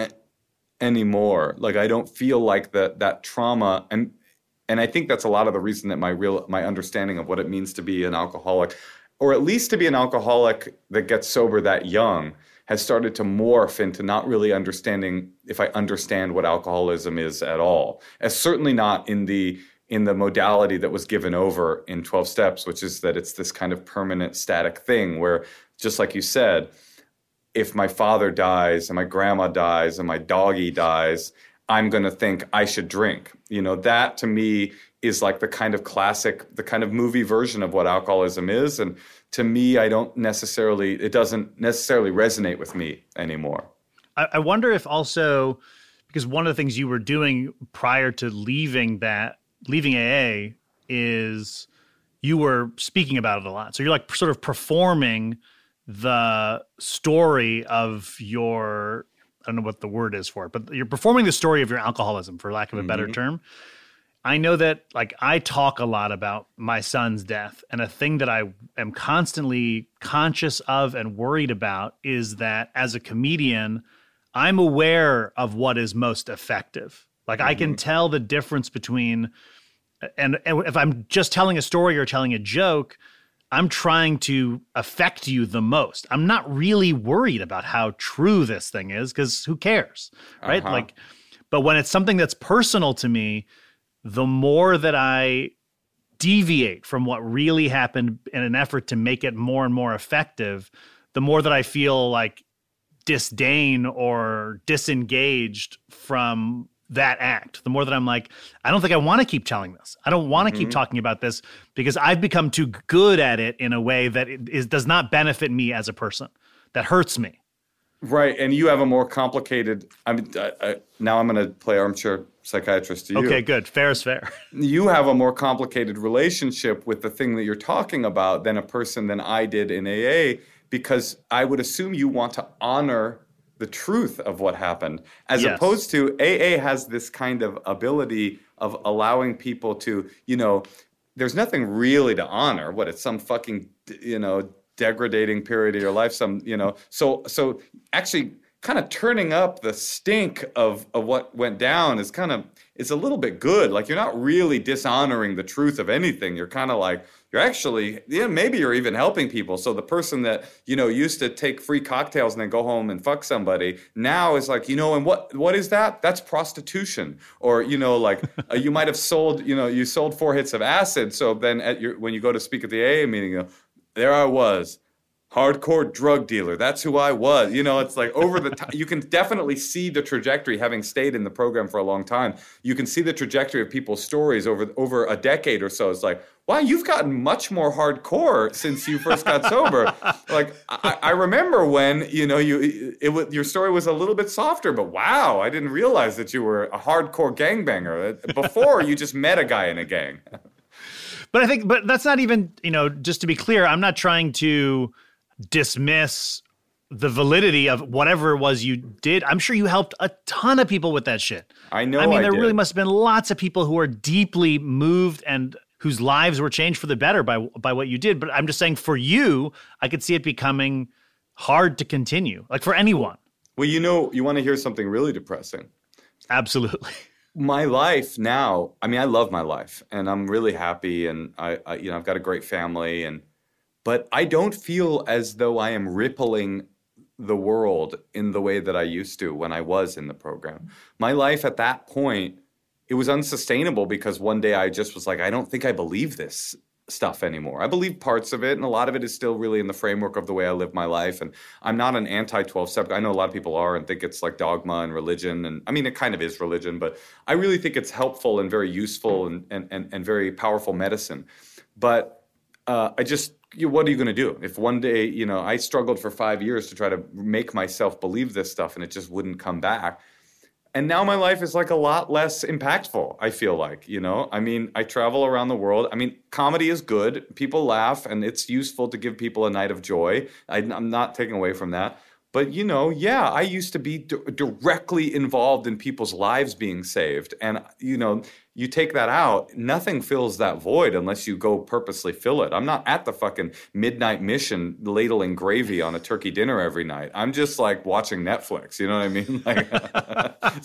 anymore. I don't feel like that trauma, and I think that's a lot of the reason that my understanding of what it means to be an alcoholic, or at least to be an alcoholic that gets sober that young, has started to morph into not really understanding if I understand what alcoholism is at all. As certainly not in the modality that was given over in 12 steps, which is that it's this kind of permanent static thing where, just like you said, if my father dies and my grandma dies and my doggy dies, I'm going to think I should drink. That to me is like the kind of movie version of what alcoholism is. And to me, it doesn't necessarily resonate with me anymore. I wonder if also, because one of the things you were doing prior to leaving AA is you were speaking about it a lot. So you're sort of performing the story of your, I don't know what the word is for it, but you're performing the story of your alcoholism, for lack of a better term. I know that I talk a lot about my son's death, and a thing that I am constantly conscious of and worried about is that as a comedian, I'm aware of what is most effective. I can tell the difference between, and if I'm just telling a story or telling a joke, I'm trying to affect you the most. I'm not really worried about how true this thing is, because who cares, right? But when it's something that's personal to me, the more that I deviate from what really happened in an effort to make it more and more effective, the more that I feel disdain or disengaged from that act, the more that I'm I don't think I want to keep telling this. I don't want to keep talking about this, because I've become too good at it in a way that does not benefit me as a person, that hurts me. Right. And you have a more complicated, now I'm going to play armchair psychiatrist to you. Okay, good. Fair is fair. You have a more complicated relationship with the thing that you're talking about than I did in AA, because I would assume you want to honor the truth of what happened, as opposed to AA has this kind of ability of allowing people to, there's nothing really to honor. It's some fucking, degrading period of your life, so actually kind of turning up the stink of what went down is a little bit good. You're not really dishonoring the truth of anything. You're kind of you're actually, maybe you're even helping people. So the person that, used to take free cocktails and then go home and fuck somebody now is and what is that? That's prostitution. Or, you might have sold, you sold 4 hits of acid. So then when you go to speak at the AA meeting, there I was, hardcore drug dealer. That's who I was. It's over the time. You can definitely see the trajectory, having stayed in the program for a long time. You can see the trajectory of people's stories over a decade or so. It's wow, you've gotten much more hardcore since you first got sober. I remember when, your story was a little bit softer, but wow, I didn't realize that you were a hardcore gangbanger. Before, you just met a guy in a gang. But that's not even, just to be clear, I'm not trying to dismiss the validity of whatever it was you did. I'm sure you helped a ton of people with that shit. I know. I mean, there did. really must have been lots of people who are deeply moved and whose lives were changed for the better by what you did. But I'm just saying, for you, I could see it becoming hard to continue, like for anyone. Well, you want to hear something really depressing? Absolutely. My life now, I mean, I love my life and I'm really happy, and I've got a great family, but I don't feel as though I am rippling the world in the way that I used to when I was in the program. My life at that point, it was unsustainable because one day I just was like, I don't think I believe this stuff anymore. I believe parts of it, and a lot of it is still really in the framework of the way I live my life. And I'm not an anti-12-step. I know a lot of people are and think it's like dogma and religion. And I mean, it kind of is religion, but I really think it's helpful and very useful and very powerful medicine. But what are you going to do? If one day, I struggled for 5 years to try to make myself believe this stuff and it just wouldn't come back. And now my life is like a lot less impactful, I feel like, I mean, I travel around the world. I mean, comedy is good. People laugh and it's useful to give people a night of joy. I'm not taking away from that. But, I used to be directly involved in people's lives being saved. And, you take that out, nothing fills that void unless you go purposely fill it. I'm not at the fucking midnight mission ladling gravy on a turkey dinner every night. I'm just like watching Netflix, you know what I mean? Like,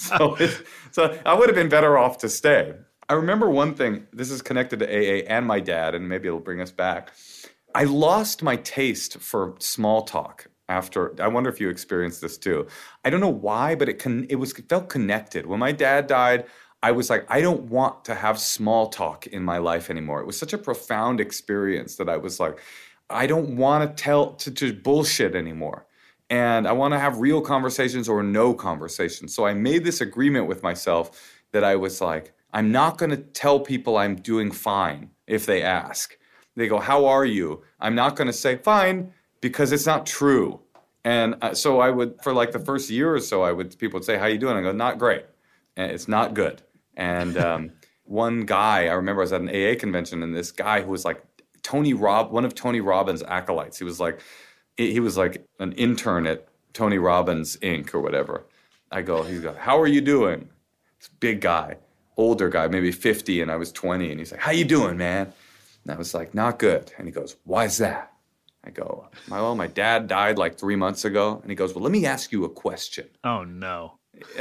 so I would have been better off to stay. I remember one thing, this is connected to AA and my dad, and maybe it'll bring us back. I lost my taste for small talk. I wonder if you experienced this too. I don't know why, but it felt connected. When my dad died, I was like, I don't want to have small talk in my life anymore. It was such a profound experience that I was like, I don't want to bullshit anymore. And I want to have real conversations or no conversations. So I made this agreement with myself that I was like, I'm not going to tell people I'm doing fine if they ask. They go, how are you? I'm not going to say fine, because it's not true. And so I would, for like the first year or so, people would say, how you doing? I go, not great. And it's not good. And one guy, I remember I was at an AA convention, and this guy who was like one of Tony Robbins' acolytes. He was like an intern at Tony Robbins Inc. or whatever. He goes, how are you doing? This big guy, older guy, maybe 50, and I was 20. And he's like, how you doing, man? And I was like, not good. And he goes, why is that? I go, well, my dad died like 3 months ago. And he goes, well, let me ask you a question. Oh, no.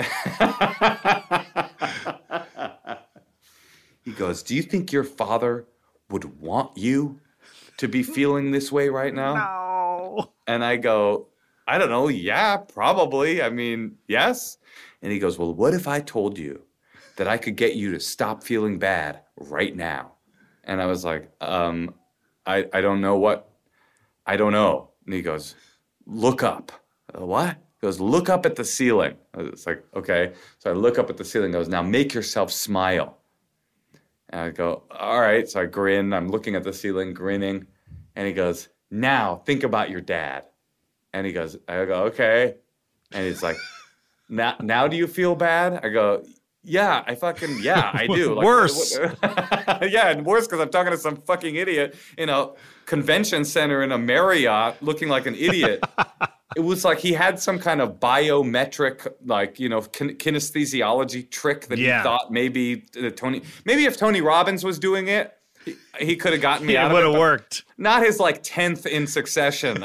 He goes, do you think your father would want you to be feeling this way right now? No. And I go, I don't know. Yeah, probably. I mean, yes. And he goes, well, what if I told you that I could get you to stop feeling bad right now? And I was like, I don't know what. I don't know. And he goes, look up. What? He goes, look up at the ceiling. It's like, okay. So I look up at the ceiling and goes, now make yourself smile. And I go, all right. So I grin. I'm looking at the ceiling, grinning. And he goes, now think about your dad. And I go, okay. And he's like, now do you feel bad? I go, yeah, I do. Like, worse. Yeah, and worse because I'm talking to some fucking idiot in a convention center in a Marriott looking like an idiot. It was like he had some kind of biometric, kinesthesiology trick that he thought maybe if Tony Robbins was doing it, he could have gotten me out of it. It would have worked. Not his 10th in succession.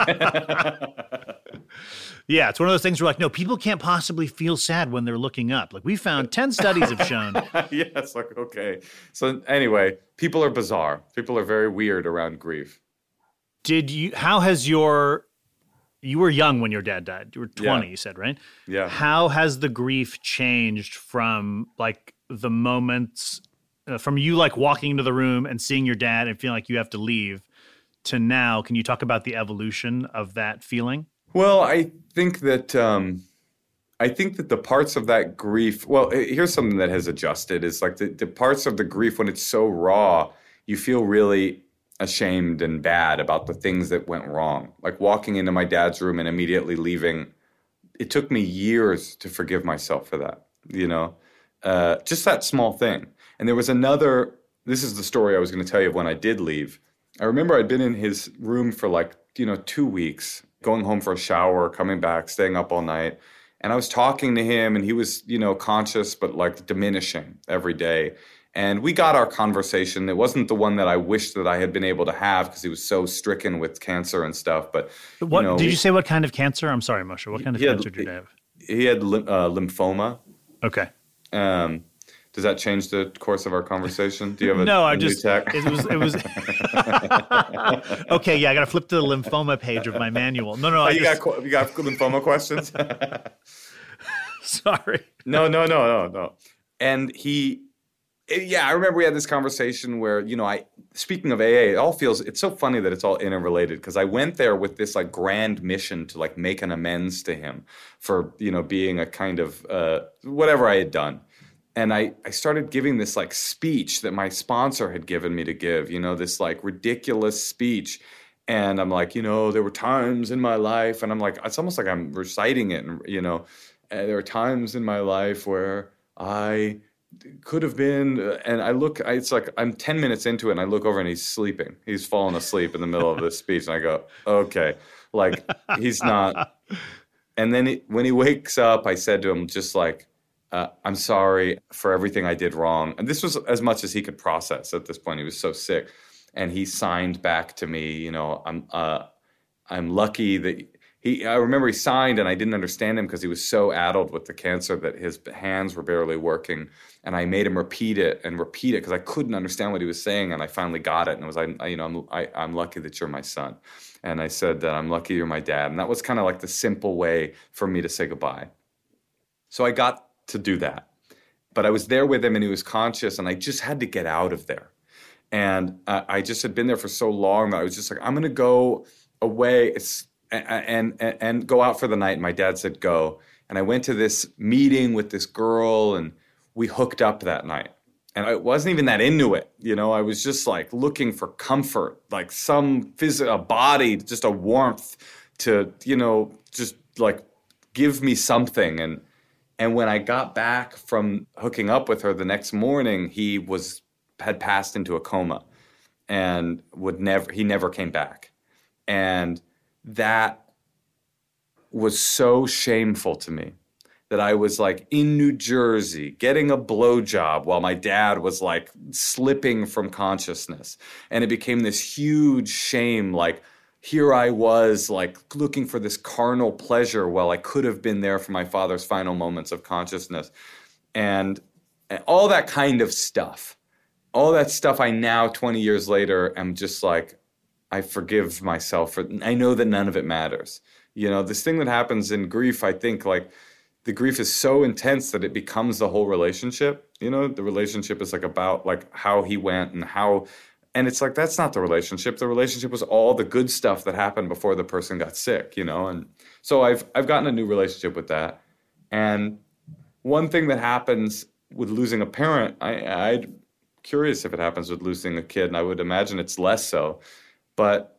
Yeah, it's one of those things where no, people can't possibly feel sad when they're looking up. Like we found 10 studies have shown. Yes, okay. So anyway, people are bizarre. People are very weird around grief. You were young when your dad died. You were 20, you said, right? Yeah. How has the grief changed from the moments, from you walking into the room and seeing your dad and feeling like you have to leave to now? Can you talk about the evolution of that feeling? Well, I think that the parts of that grief, well, here's something that has adjusted, is the parts of the grief when it's so raw, you feel really ashamed and bad about the things that went wrong. Like walking into my dad's room and immediately leaving, it took me years to forgive myself for that, just that small thing. And there was this is the story I was going to tell you of when I did leave. I remember I'd been in his room for 2 weeks. going home for a shower, coming back, staying up all night. And I was talking to him, and he was, conscious, but like diminishing every day. And we got our conversation. It wasn't the one that I wished that I had been able to have because he was so stricken with cancer and stuff. But what did you say? What kind of cancer? I'm sorry, Moshe. What kind of cancer did you have? He had lymphoma. Okay. Does that change the course of our conversation? Do you have a no? New tech? It was. Okay, yeah, I got to flip to the lymphoma page of my manual. No. You got lymphoma questions? Sorry. No. And I remember we had this conversation where, speaking of AA, it's so funny that it's all interrelated because I went there with this like grand mission to like make an amends to him for, being a kind of whatever I had done. And I started giving this like speech that my sponsor had given me to give, this like ridiculous speech. And I'm like, there were times in my life, and I'm like, it's almost like I'm reciting it. And, there were times in my life where I could have been, and it's like I'm 10 minutes into it and I look over and he's sleeping. He's fallen asleep in the middle of this speech. And I go, okay, like he's not. And then when he wakes up, I said to him just like, I'm sorry for everything I did wrong. And this was as much as he could process at this point. He was so sick. And he signed back to me, I'm lucky that I remember he signed and I didn't understand him because he was so addled with the cancer that his hands were barely working. And I made him repeat it because I couldn't understand what he was saying. And I finally got it. And it was, I'm lucky that you're my son. And I said that I'm lucky you're my dad. And that was kind of like the simple way for me to say goodbye. So I got to do that. But I was there with him and he was conscious and I just had to get out of there. And I just had been there for so long that I was just like, I'm going to go away and go out for the night. And my dad said, go. And I went to this meeting with this girl and we hooked up that night. And I wasn't even that into it. I was just like looking for comfort, like some a body, just a warmth to, just like give me something. And when I got back from hooking up with her the next morning, he had passed into a coma and he never came back. And that was so shameful to me that I was like in New Jersey getting a blowjob while my dad was like slipping from consciousness. And it became this huge shame, like here I was like looking for this carnal pleasure while I could have been there for my father's final moments of consciousness. And all that kind of stuff. All that stuff I now, 20 years later, am just like, I forgive myself for. I know that none of it matters. This thing that happens in grief, I think like the grief is so intense that it becomes the whole relationship. The relationship is like about like how he went and it's like, that's not the relationship. The relationship was all the good stuff that happened before the person got sick, and so I've gotten a new relationship with that. And one thing that happens with losing a parent, I'm curious if it happens with losing a kid, and I would imagine it's less so. But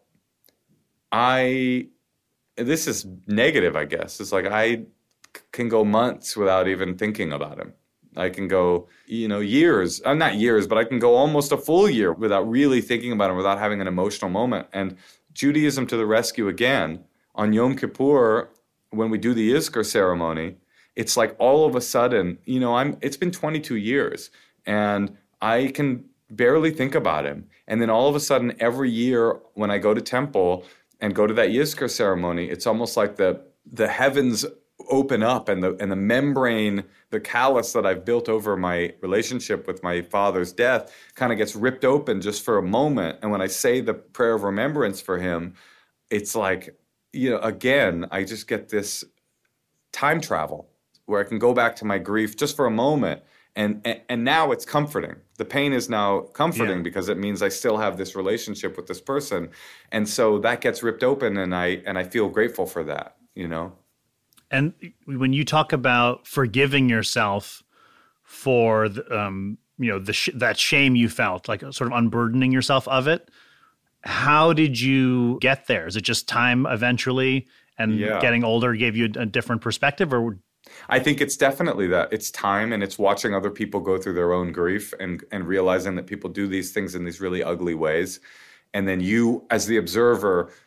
this is negative, I guess. It's like I can go months without even thinking about him. I can go, years, not years, but I can go almost a full year without really thinking about him, without having an emotional moment. And Judaism to the rescue again. On Yom Kippur, when we do the Yizkor ceremony, it's like all of a sudden, it's been 22 years and I can barely think about him. And then all of a sudden, every year when I go to temple and go to that Yizkor ceremony, it's almost like the heavens open up and the membrane, the callus that I've built over my relationship with my father's death kind of gets ripped open just for a moment. And when I say the prayer of remembrance for him, it's like, again, I just get this time travel where I can go back to my grief just for a moment. And now it's comforting. The pain is now comforting because it means I still have this relationship with this person. And so that gets ripped open and I feel grateful for that, And when you talk about forgiving yourself for that shame you felt, like sort of unburdening yourself of it, how did you get there? Is it just time eventually and getting older gave you a different perspective, or? I think it's definitely that. It's time, and it's watching other people go through their own grief and realizing that people do these things in these really ugly ways. And then you, as the observer,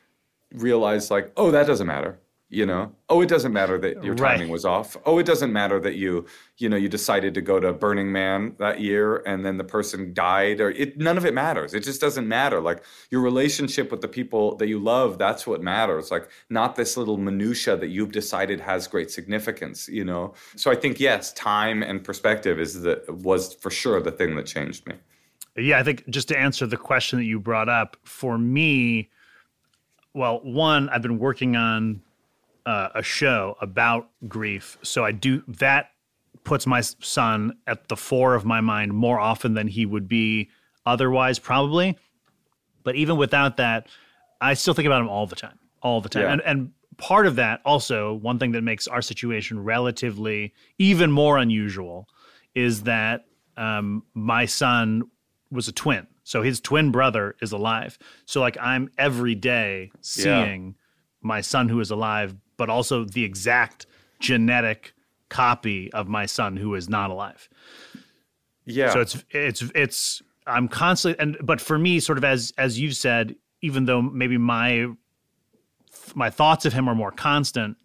realize like, oh, that doesn't matter. Oh, it doesn't matter that your Right. timing was off. Oh, it doesn't matter that you decided to go to Burning Man that year and then the person died, or none of it matters. It just doesn't matter. Like your relationship with the people that you love, that's what matters. Like not this little minutia that you've decided has great significance, So I think, yes, time and perspective was for sure the thing that changed me. Yeah, I think just to answer the question that you brought up, for me, well, one, I've been working on a show about grief. So that puts my son at the fore of my mind more often than he would be otherwise, probably. But even without that, I still think about him all the time. Yeah. And part of that also, one thing that makes our situation relatively even more unusual is that my son was a twin. So his twin brother is alive. So like I'm every day seeing my son who is alive, but also the exact genetic copy of my son who is not alive. Yeah. So it's I'm constantly, but for me, sort of as you've said, even though maybe my thoughts of him are more constant,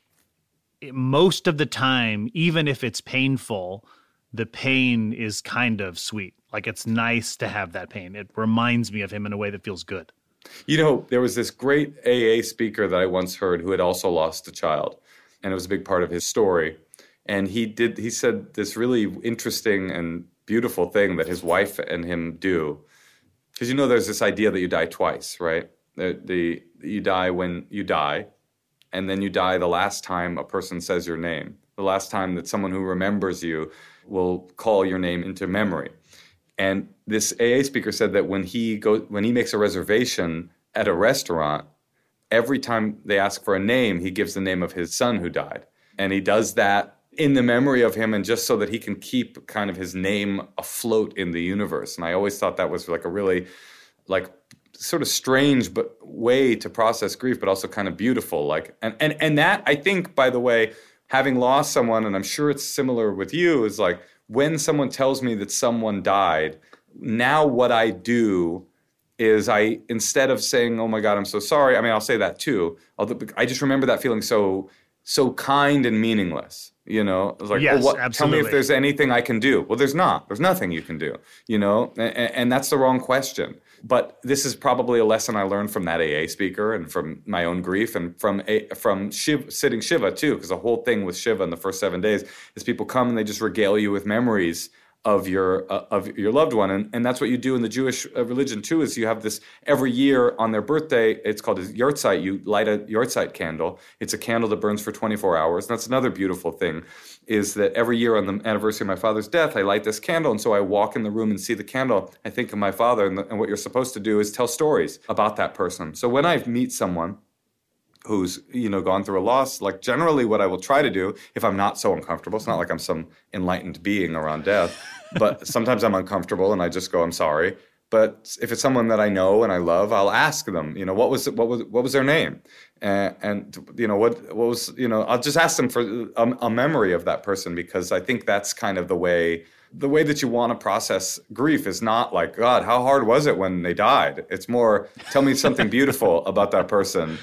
most of the time, even if it's painful, the pain is kind of sweet. Like it's nice to have that pain. It reminds me of him in a way that feels good. There was this great AA speaker that I once heard who had also lost a child, and it was a big part of his story. And he said this really interesting and beautiful thing that his wife and him do. Because there's this idea that you die twice, right? You die when you die, and then you die the last time a person says your name, the last time that someone who remembers you will call your name into memory. And this AA speaker said that when he makes a reservation at a restaurant, every time they ask for a name, he gives the name of his son who died. And he does that in the memory of him and just so that he can keep kind of his name afloat in the universe. And I always thought that was like a really like sort of strange but way to process grief, but also kind of beautiful. Like and that, I think, by the way, having lost someone, and I'm sure it's similar with you, is like when someone tells me that someone died, now what I do is instead of saying, oh my God, I'm so sorry, I mean, I'll say that too. I just remember that feeling so kind and meaningless. It's like, yes, tell absolutely. me if there's anything I can do. Well, there's not. There's nothing you can do, and that's the wrong question. But this is probably a lesson I learned from that AA speaker and from my own grief and from sitting Shiva too, because the whole thing with Shiva in the first 7 days is people come and they just regale you with memories of your loved one, and that's what you do in the Jewish religion too. Is you have this every year on their birthday. It's called a yortzeit. You light a yortzeit candle. It's a candle that burns for 24 hours. And that's another beautiful thing, is that every year on the anniversary of my father's death, I light this candle, and so I walk in the room and see the candle. I think of my father, and what you're supposed to do is tell stories about that person. So when I meet someone who's gone through a loss, like generally what I will try to do, if I'm not so uncomfortable, it's not like I'm some enlightened being around death, but sometimes I'm uncomfortable and I just go, I'm sorry. But if it's someone that I know and I love, I'll ask them, what was their name, and what was I'll just ask them for a memory of that person, because I think that's kind of the way that you want to process grief is not like, God, how hard was it when they died? It's more, tell me something beautiful about that person,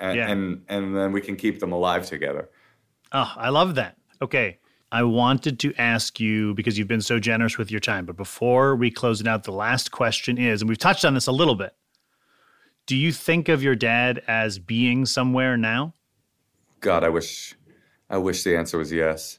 and then we can keep them alive together. Oh, I love that. Okay. I wanted to ask you, because you've been so generous with your time, but before we close it out, the last question is, and we've touched on this a little bit, do you think of your dad as being somewhere now? God, I wish the answer was yes.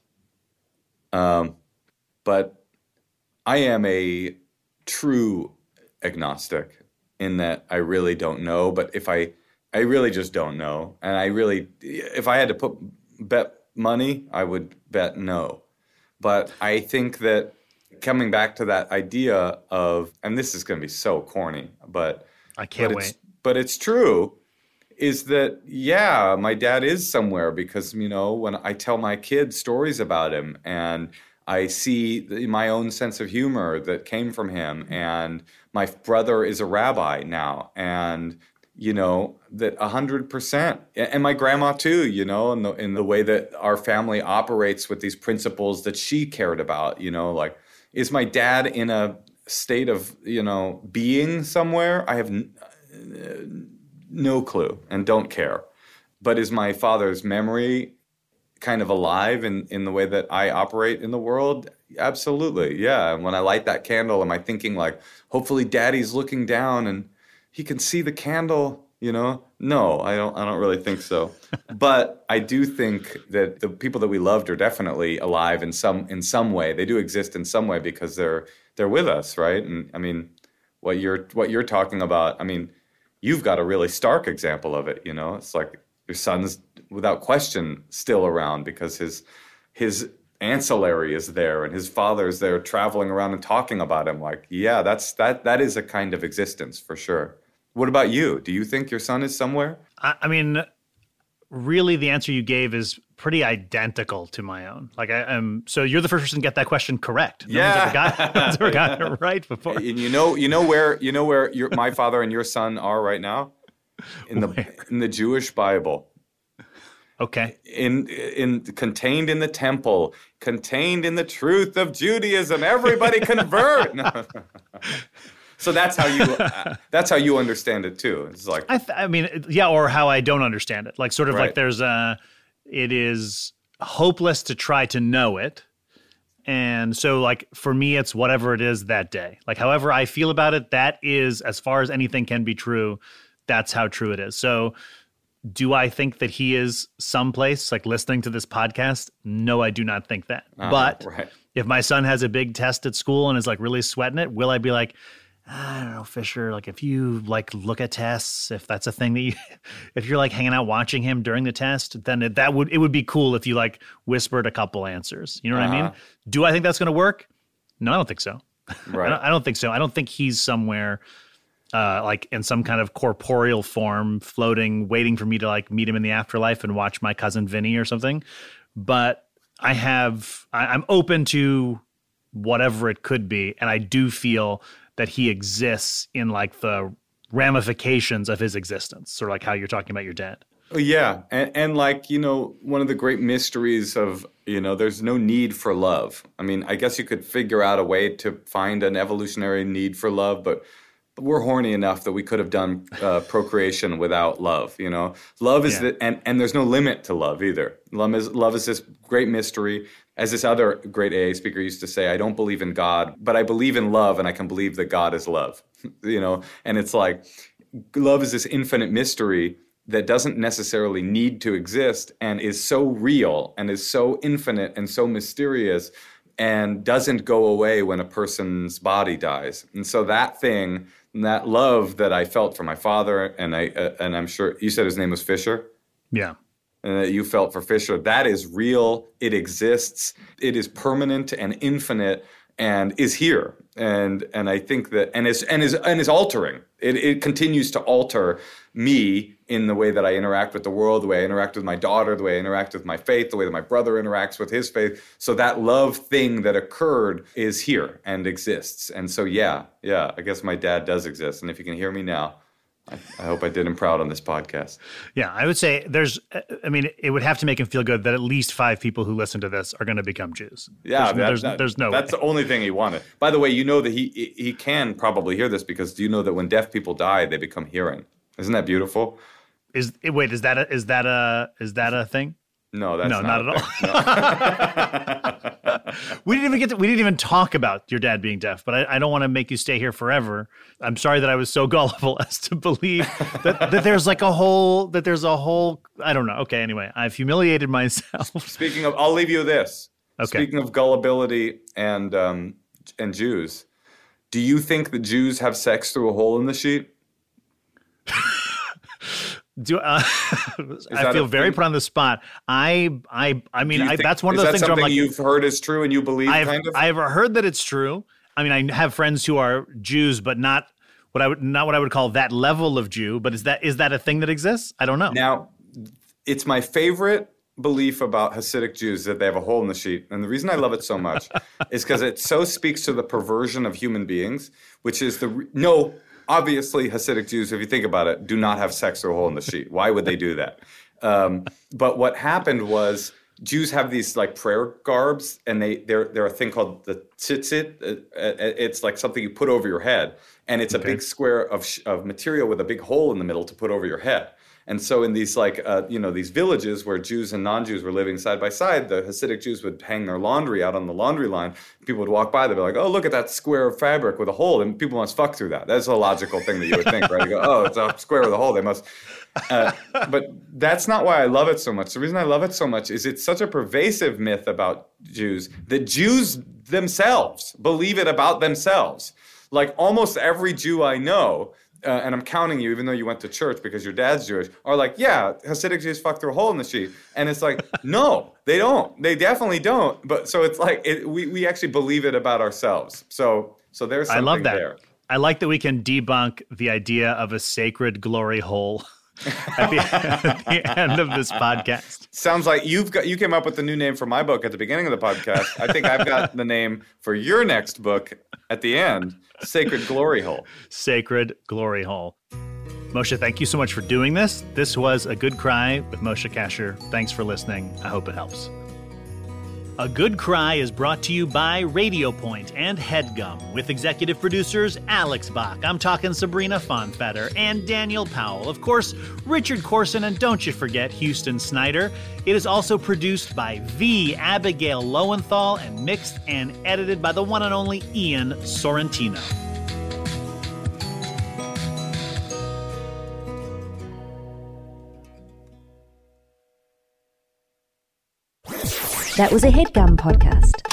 But I am a true agnostic in that I really don't know. But if I really just don't know, and if I had to bet money, I would bet no. But I think that coming back to that idea of, and this is going to be so corny, but I can't wait. But it's true, is that, yeah, my dad is somewhere, because, when I tell my kids stories about him and I see my own sense of humor that came from him, and my brother is a rabbi now, and that 100%, and my grandma too, in the way that our family operates with these principles that she cared about, like, is my dad in a state of, being somewhere? I have no clue and don't care. But is my father's memory kind of alive in the way that I operate in the world? Absolutely, yeah. And when I light that candle, am I thinking like, hopefully Daddy's looking down and he can see the candle, you know? No, I don't really think so. But I do think that the people that we loved are definitely alive in some way. They do exist in some way because they're with us, right? And I mean, what you're talking about, I mean, you've got a really stark example of it, you know? It's like your son's without question still around because his ancillary is there and his father's there traveling around and talking about him. Like, yeah, that is a kind of existence for sure. What about you? Do you think your son is somewhere? I mean, really, the answer you gave is pretty identical to my own. Like, so you're the first person to get that question correct. No one's ever got it right before. And you know where my father and your son are right now? In the Jewish Bible. Okay. In contained in the temple, contained in the truth of Judaism. Everybody convert. So that's how you understand it too. It's like I mean, yeah, or how I don't understand it. Like sort of like there's it is hopeless to try to know it. And so like for me, it's whatever it is that day. Like however I feel about it, that is, as far as anything can be true, that's how true it is. So do I think that he is someplace like listening to this podcast? No, I do not think that. But if my son has a big test at school and is like really sweating it, will I be like, I don't know, Fisher, like if you like look at tests, if that's a thing that if you're like hanging out watching him during the test, then it would be cool if you like whispered a couple answers. You know what I mean? Do I think that's going to work? No, I don't think so. Right. I don't think so. I don't think he's somewhere like in some kind of corporeal form floating, waiting for me to like meet him in the afterlife and watch my cousin Vinny or something. But I'm open to whatever it could be. And I do feel that he exists in like the ramifications of his existence, sort of like how you're talking about your dad. Yeah. And like, you know, one of the great mysteries of, you know, there's no need for love. I mean, I guess you could figure out a way to find an evolutionary need for love, but we're horny enough that we could have done procreation without love, you know? Love is and there's no limit to love either. Love is this great mystery. As this other great AA speaker used to say, I don't believe in God, but I believe in love, and I can believe that God is love, you know? And it's like, love is this infinite mystery that doesn't necessarily need to exist and is so real and is so infinite and so mysterious and doesn't go away when a person's body dies. And so that thing, that love that I felt for my father, and I'm sure you said his name was Fisher? Yeah. And that you felt for Fisher, that is real. It exists. It is permanent and infinite and is here. And I think that and is altering. It continues to alter me in the way that I interact with the world, the way I interact with my daughter, the way I interact with my faith, the way that my brother interacts with his faith. So that love thing that occurred is here and exists. And so yeah, I guess my dad does exist. And if you can hear me now, I hope I did him proud on this podcast. Yeah, I would say it would have to make him feel good that at least 5 people who listen to this are going to become Jews. Yeah, there's no That's way. the only thing he wanted. By the way, you know that he can probably hear this because do you know that when deaf people die, they become hearing? Isn't that beautiful? Is that a thing? No, that's not at all. We didn't even talk about your dad being deaf, but I don't want to make you stay here forever. I'm sorry that I was so gullible as to believe that there's a whole I don't know. Okay, anyway, I've humiliated myself. Speaking of, I'll leave you with this. Okay. Speaking of gullibility and Jews, do you think that Jews have sex through a hole in the sheet? I feel very put on the spot. I mean, that's one of those things where I'm like, you've heard is true and you believe. I've heard that it's true. I mean, I have friends who are Jews, but not what I would call that level of Jew. But is that a thing that exists? I don't know. Now, it's my favorite belief about Hasidic Jews that they have a hole in the sheet, and the reason I love it so much is because it so speaks to the perversion of human beings, which is obviously, Hasidic Jews, if you think about it, do not have sex through a hole in the sheet. Why would they do that? But what happened was Jews have these like prayer garbs, and they're a thing called the tzitzit. It's like something you put over your head, and it's a big square of material with a big hole in the middle to put over your head. And so in these these villages where Jews and non-Jews were living side by side, the Hasidic Jews would hang their laundry out on the laundry line. People would walk by, they'd be like, oh, look at that square of fabric with a hole. And people must fuck through that. That's a logical thing that you would think, right? You go, oh, it's a square with a hole. They must. But that's not why I love it so much. The reason I love it so much is it's such a pervasive myth about Jews that Jews themselves believe it about themselves. Like almost every Jew I know, and I'm counting you, even though you went to church because your dad's Jewish, are like, yeah, Hasidic Jews fuck through a hole in the sheet. And it's like, no, they don't. They definitely don't. But so it's like, we actually believe it about ourselves. So there's something I love that. there. I like that we can debunk the idea of a sacred glory hole at the end of this podcast. Sounds like you came up with the new name for my book at the beginning of the podcast. I think I've got the name for your next book at the end, Sacred Glory Hole. Sacred Glory Hole. Moshe, thank you so much for doing this. This was A Good Cry with Moshe Kasher. Thanks for listening. I hope it helps. A Good Cry is brought to you by Radio Point and HeadGum, with executive producers Alex Bach, I'm talking Sabrina Fonfetter, and Daniel Powell. Of course, Richard Corson, and don't you forget Houston Snyder. It is also produced by V. Abigail Lowenthal and mixed and edited by the one and only Ian Sorrentino. That was a HeadGum podcast.